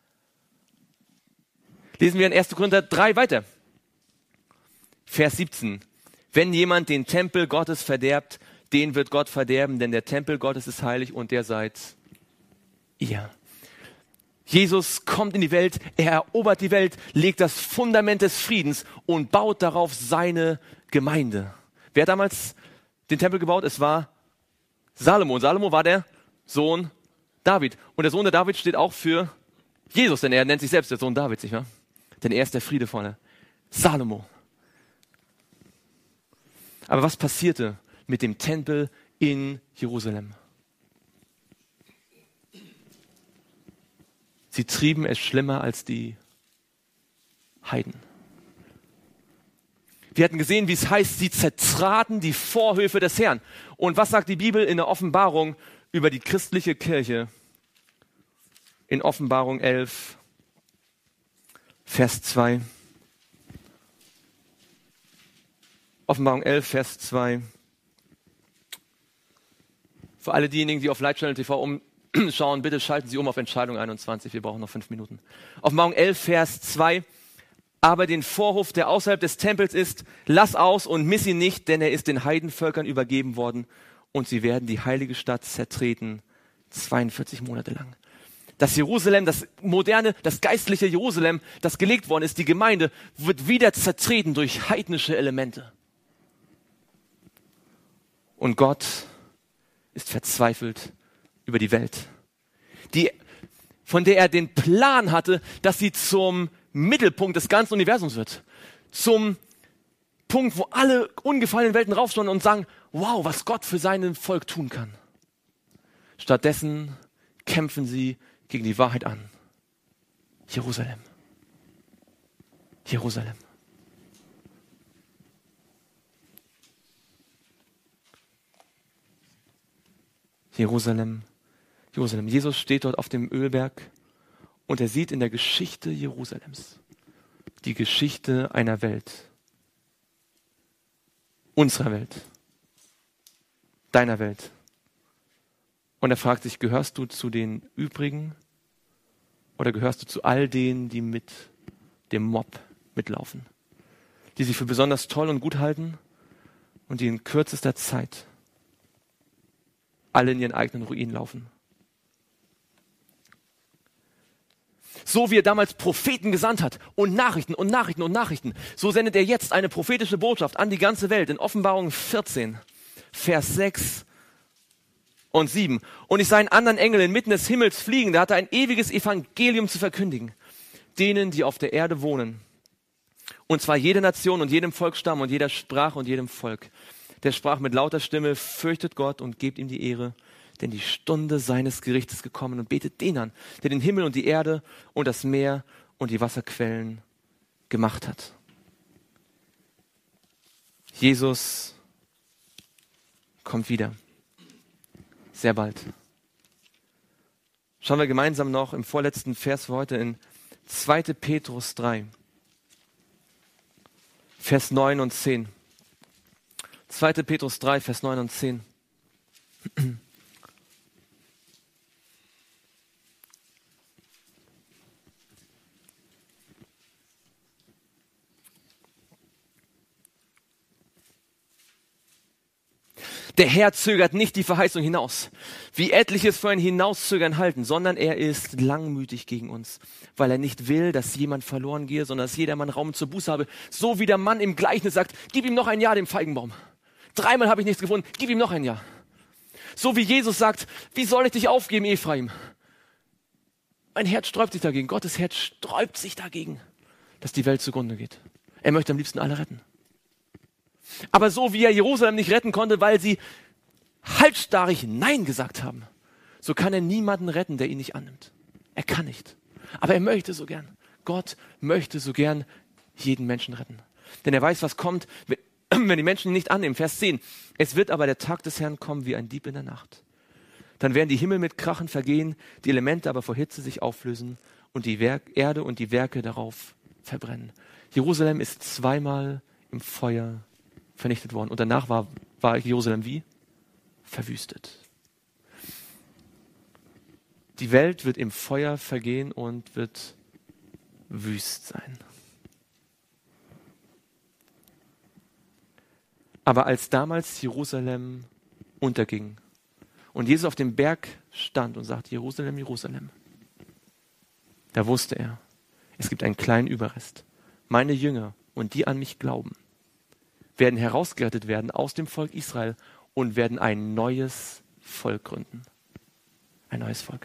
Lesen wir in erster Korinther drei weiter. Vers siebzehn. Wenn jemand den Tempel Gottes verderbt, den wird Gott verderben, denn der Tempel Gottes ist heilig und der seid ihr. Jesus kommt in die Welt, er erobert die Welt, legt das Fundament des Friedens und baut darauf seine Gemeinde. Wer hat damals den Tempel gebaut? Es war Salomo. Und Salomo war der Sohn David. Und der Sohn der David steht auch für Jesus, denn er nennt sich selbst der Sohn Davids, nicht wahr? Denn er ist der Friedevolle. Salomo. Aber was passierte mit dem Tempel in Jerusalem? Sie trieben es schlimmer als die Heiden. Wir hatten gesehen, wie es heißt, sie zertraten die Vorhöfe des Herrn. Und was sagt die Bibel in der Offenbarung über die christliche Kirche? In Offenbarung elf, Vers zwei. Offenbarung elf, Vers zwei. Für alle diejenigen, die auf Lightchannel T V umschauen, bitte schalten Sie um auf Entscheidung einundzwanzig. Wir brauchen noch fünf Minuten. Offenbarung elf, Vers zwei. Aber den Vorhof, der außerhalb des Tempels ist, lass aus und miss ihn nicht, denn er ist den Heidenvölkern übergeben worden und sie werden die heilige Stadt zertreten, zweiundvierzig Monate lang. Das Jerusalem, das moderne, das geistliche Jerusalem, das gelegt worden ist, die Gemeinde, wird wieder zertreten durch heidnische Elemente. Und Gott ist verzweifelt über die Welt, die, von der er den Plan hatte, dass sie zum Mittelpunkt des ganzen Universums wird. Zum Punkt, wo alle ungefallenen Welten raufschauen und sagen, wow, was Gott für sein Volk tun kann. Stattdessen kämpfen sie gegen die Wahrheit an. Jerusalem. Jerusalem. Jerusalem. Jerusalem. Jesus steht dort auf dem Ölberg und er sieht in der Geschichte Jerusalems die Geschichte einer Welt. Unserer Welt. Deiner Welt. Und er fragt sich, gehörst du zu den übrigen oder gehörst du zu all denen, die mit dem Mob mitlaufen? Die sich für besonders toll und gut halten und die in kürzester Zeit alle in ihren eigenen Ruin laufen. So wie er damals Propheten gesandt hat und Nachrichten und Nachrichten und Nachrichten, so sendet er jetzt eine prophetische Botschaft an die ganze Welt in Offenbarung vierzehn, Vers sechs und sieben. Und ich sah einen anderen Engel inmitten des Himmels fliegen, der hatte ein ewiges Evangelium zu verkündigen, denen, die auf der Erde wohnen. Und zwar jede Nation und jedem Volksstamm und jeder Sprache und jedem Volk. Der sprach mit lauter Stimme, fürchtet Gott und gebt ihm die Ehre, denn die Stunde seines Gerichts ist gekommen, und betet den an, der den Himmel und die Erde und das Meer und die Wasserquellen gemacht hat. Jesus kommt wieder. Sehr bald. Schauen wir gemeinsam noch im vorletzten Vers für heute in zweiter Petrus drei, Vers neun und zehn. zweiter Petrus drei, Vers neun und zehn. Der Herr zögert nicht die Verheißung hinaus, wie etliches für ein Hinauszögern halten, sondern er ist langmütig gegen uns, weil er nicht will, dass jemand verloren gehe, sondern dass jedermann Raum zur Buße habe. So wie der Mann im Gleichnis sagt, gib ihm noch ein Jahr dem Feigenbaum. Dreimal habe ich nichts gefunden, gib ihm noch ein Jahr. So wie Jesus sagt, wie soll ich dich aufgeben, Ephraim? Mein Herz sträubt sich dagegen, Gottes Herz sträubt sich dagegen, dass die Welt zugrunde geht. Er möchte am liebsten alle retten. Aber so wie er Jerusalem nicht retten konnte, weil sie halsstarrig Nein gesagt haben, so kann er niemanden retten, der ihn nicht annimmt. Er kann nicht. Aber er möchte so gern. Gott möchte so gern jeden Menschen retten. Denn er weiß, was kommt, wenn die Menschen ihn nicht annehmen. Vers zehn. Es wird aber der Tag des Herrn kommen wie ein Dieb in der Nacht. Dann werden die Himmel mit Krachen vergehen, die Elemente aber vor Hitze sich auflösen und die Werk- Erde und die Werke darauf verbrennen. Jerusalem ist zweimal im Feuer vernichtet worden. Und danach war, war Jerusalem wie? Verwüstet. Die Welt wird im Feuer vergehen und wird wüst sein. Aber als damals Jerusalem unterging und Jesus auf dem Berg stand und sagte, Jerusalem, Jerusalem, da wusste er, es gibt einen kleinen Überrest. Meine Jünger und die an mich glauben, werden herausgerettet werden aus dem Volk Israel und werden ein neues Volk gründen. Ein neues Volk.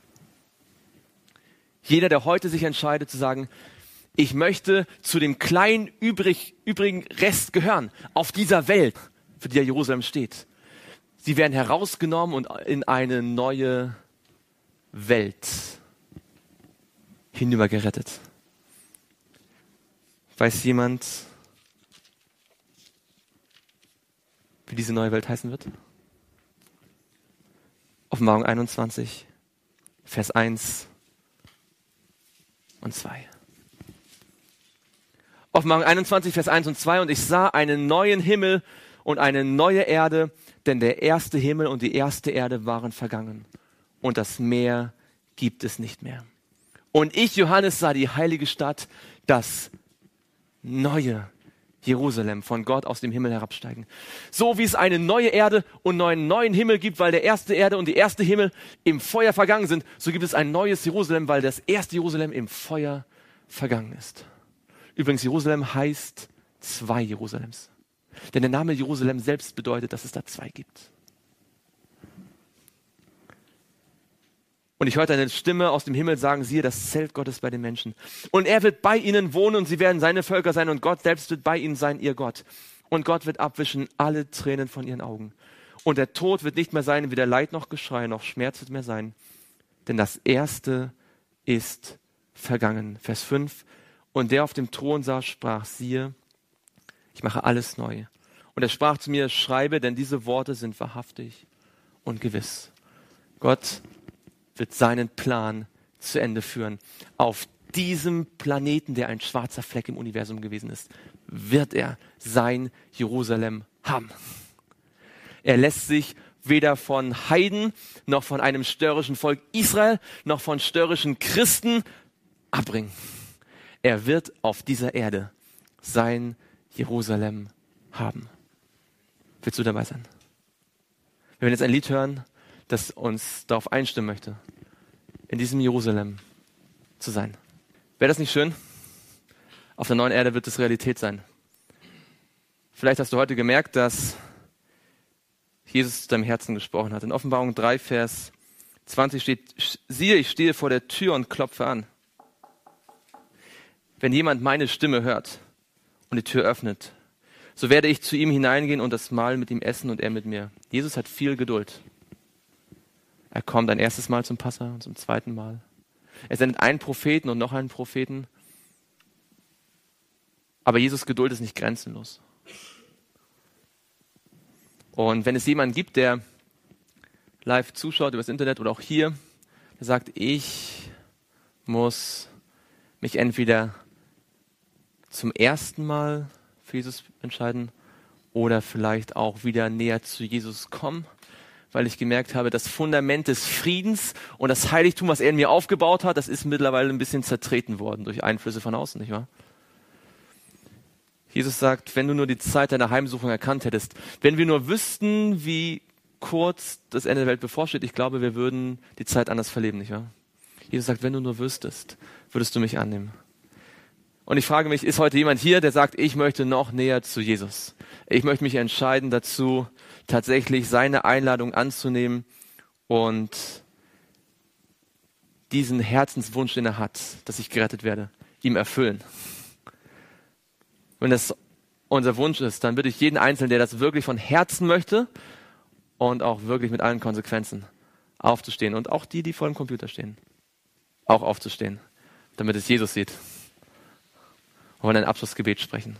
Jeder, der heute sich entscheidet zu sagen, ich möchte zu dem kleinen übrig, übrigen Rest gehören auf dieser Welt, für die ja Jerusalem steht. Sie werden herausgenommen und in eine neue Welt hinübergerettet. Weiß jemand, wie diese neue Welt heißen wird? Offenbarung einundzwanzig, Vers eins und zwei. Offenbarung einundzwanzig, Vers eins und zwei. Und ich sah einen neuen Himmel und eine neue Erde, denn der erste Himmel und die erste Erde waren vergangen. Und das Meer gibt es nicht mehr. Und ich, Johannes, sah die heilige Stadt, das neue Jerusalem, von Gott aus dem Himmel herabsteigen. So wie es eine neue Erde und einen neuen Himmel gibt, weil der erste Erde und die erste Himmel im Feuer vergangen sind, so gibt es ein neues Jerusalem, weil das erste Jerusalem im Feuer vergangen ist. Übrigens, Jerusalem heißt zwei Jerusalems. Denn der Name Jerusalem selbst bedeutet, dass es da zwei gibt. Und ich hörte eine Stimme aus dem Himmel sagen, siehe, das Zelt Gottes bei den Menschen. Und er wird bei ihnen wohnen und sie werden seine Völker sein und Gott selbst wird bei ihnen sein, ihr Gott. Und Gott wird abwischen alle Tränen von ihren Augen. Und der Tod wird nicht mehr sein, weder Leid noch Geschrei noch Schmerz wird mehr sein. Denn das Erste ist vergangen. Vers fünf. Und der auf dem Thron saß, sprach, siehe, ich mache alles neu. Und er sprach zu mir, schreibe, denn diese Worte sind wahrhaftig und gewiss. Gott wird seinen Plan zu Ende führen. Auf diesem Planeten, der ein schwarzer Fleck im Universum gewesen ist, wird er sein Jerusalem haben. Er lässt sich weder von Heiden, noch von einem störrischen Volk Israel, noch von störrischen Christen abbringen. Er wird auf dieser Erde sein Jerusalem haben. Willst du dabei sein? Wir werden jetzt ein Lied hören, das uns darauf einstimmen möchte, in diesem Jerusalem zu sein. Wäre das nicht schön? Auf der neuen Erde wird es Realität sein. Vielleicht hast du heute gemerkt, dass Jesus zu deinem Herzen gesprochen hat. In Offenbarung drei, Vers zwanzig steht, siehe, ich stehe vor der Tür und klopfe an. Wenn jemand meine Stimme hört und die Tür öffnet, so werde ich zu ihm hineingehen und das Mahl mit ihm essen und er mit mir. Jesus hat viel Geduld. Er kommt ein erstes Mal zum Passa und zum zweiten Mal. Er sendet einen Propheten und noch einen Propheten. Aber Jesus' Geduld ist nicht grenzenlos. Und wenn es jemanden gibt, der live zuschaut übers Internet oder auch hier, der sagt, ich muss mich entweder zum ersten Mal für Jesus entscheiden oder vielleicht auch wieder näher zu Jesus kommen, weil ich gemerkt habe, das Fundament des Friedens und das Heiligtum, was er in mir aufgebaut hat, das ist mittlerweile ein bisschen zertreten worden durch Einflüsse von außen, nicht wahr? Jesus sagt, wenn du nur die Zeit deiner Heimsuchung erkannt hättest, wenn wir nur wüssten, wie kurz das Ende der Welt bevorsteht, ich glaube, wir würden die Zeit anders verleben, nicht wahr? Jesus sagt, wenn du nur wüsstest, würdest du mich annehmen. Und ich frage mich, ist heute jemand hier, der sagt, ich möchte noch näher zu Jesus? Ich möchte mich entscheiden dazu, tatsächlich seine Einladung anzunehmen und diesen Herzenswunsch, den er hat, dass ich gerettet werde, ihm erfüllen. Wenn das unser Wunsch ist, dann bitte ich jeden Einzelnen, der das wirklich von Herzen möchte und auch wirklich mit allen Konsequenzen aufzustehen. Und auch die, die vor dem Computer stehen, auch aufzustehen, damit es Jesus sieht. Wir wollen ein Abschlussgebet sprechen.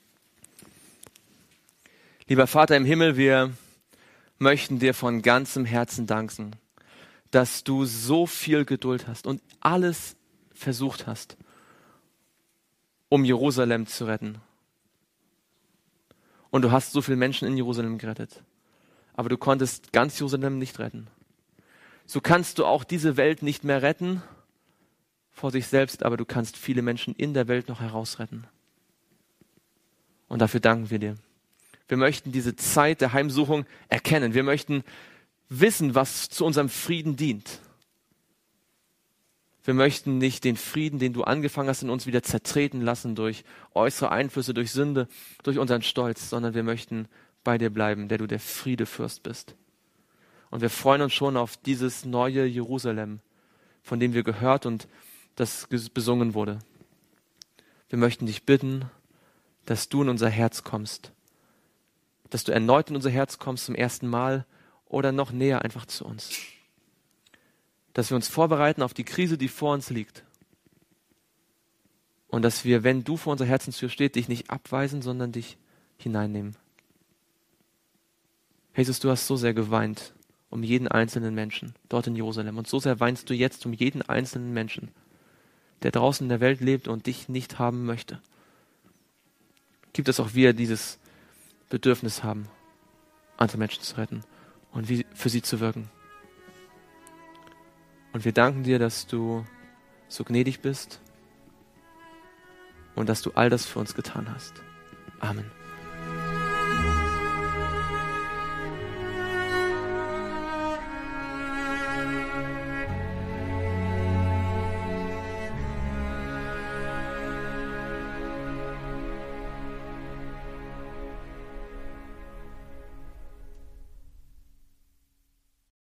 Lieber Vater im Himmel, wir möchten dir von ganzem Herzen danken, dass du so viel Geduld hast und alles versucht hast, um Jerusalem zu retten. Und du hast so viele Menschen in Jerusalem gerettet. Aber du konntest ganz Jerusalem nicht retten. So kannst du auch diese Welt nicht mehr retten vor sich selbst, aber du kannst viele Menschen in der Welt noch herausretten. Und dafür danken wir dir. Wir möchten diese Zeit der Heimsuchung erkennen. Wir möchten wissen, was zu unserem Frieden dient. Wir möchten nicht den Frieden, den du angefangen hast, in uns wieder zertreten lassen durch äußere Einflüsse, durch Sünde, durch unseren Stolz, sondern wir möchten bei dir bleiben, der du der Friedefürst bist. Und wir freuen uns schon auf dieses neue Jerusalem, von dem wir gehört und das besungen wurde. Wir möchten dich bitten, dass du in unser Herz kommst, dass du erneut in unser Herz kommst zum ersten Mal oder noch näher einfach zu uns. Dass wir uns vorbereiten auf die Krise, die vor uns liegt. Und dass wir, wenn du vor unserer Herzenstür stehst, dich nicht abweisen, sondern dich hineinnehmen. Jesus, du hast so sehr geweint um jeden einzelnen Menschen dort in Jerusalem. Und so sehr weinst du jetzt um jeden einzelnen Menschen, der draußen in der Welt lebt und dich nicht haben möchte. Gibt es auch wir dieses Bedürfnis haben, andere Menschen zu retten und wie für sie zu wirken. Und wir danken dir, dass du so gnädig bist und dass du all das für uns getan hast. Amen.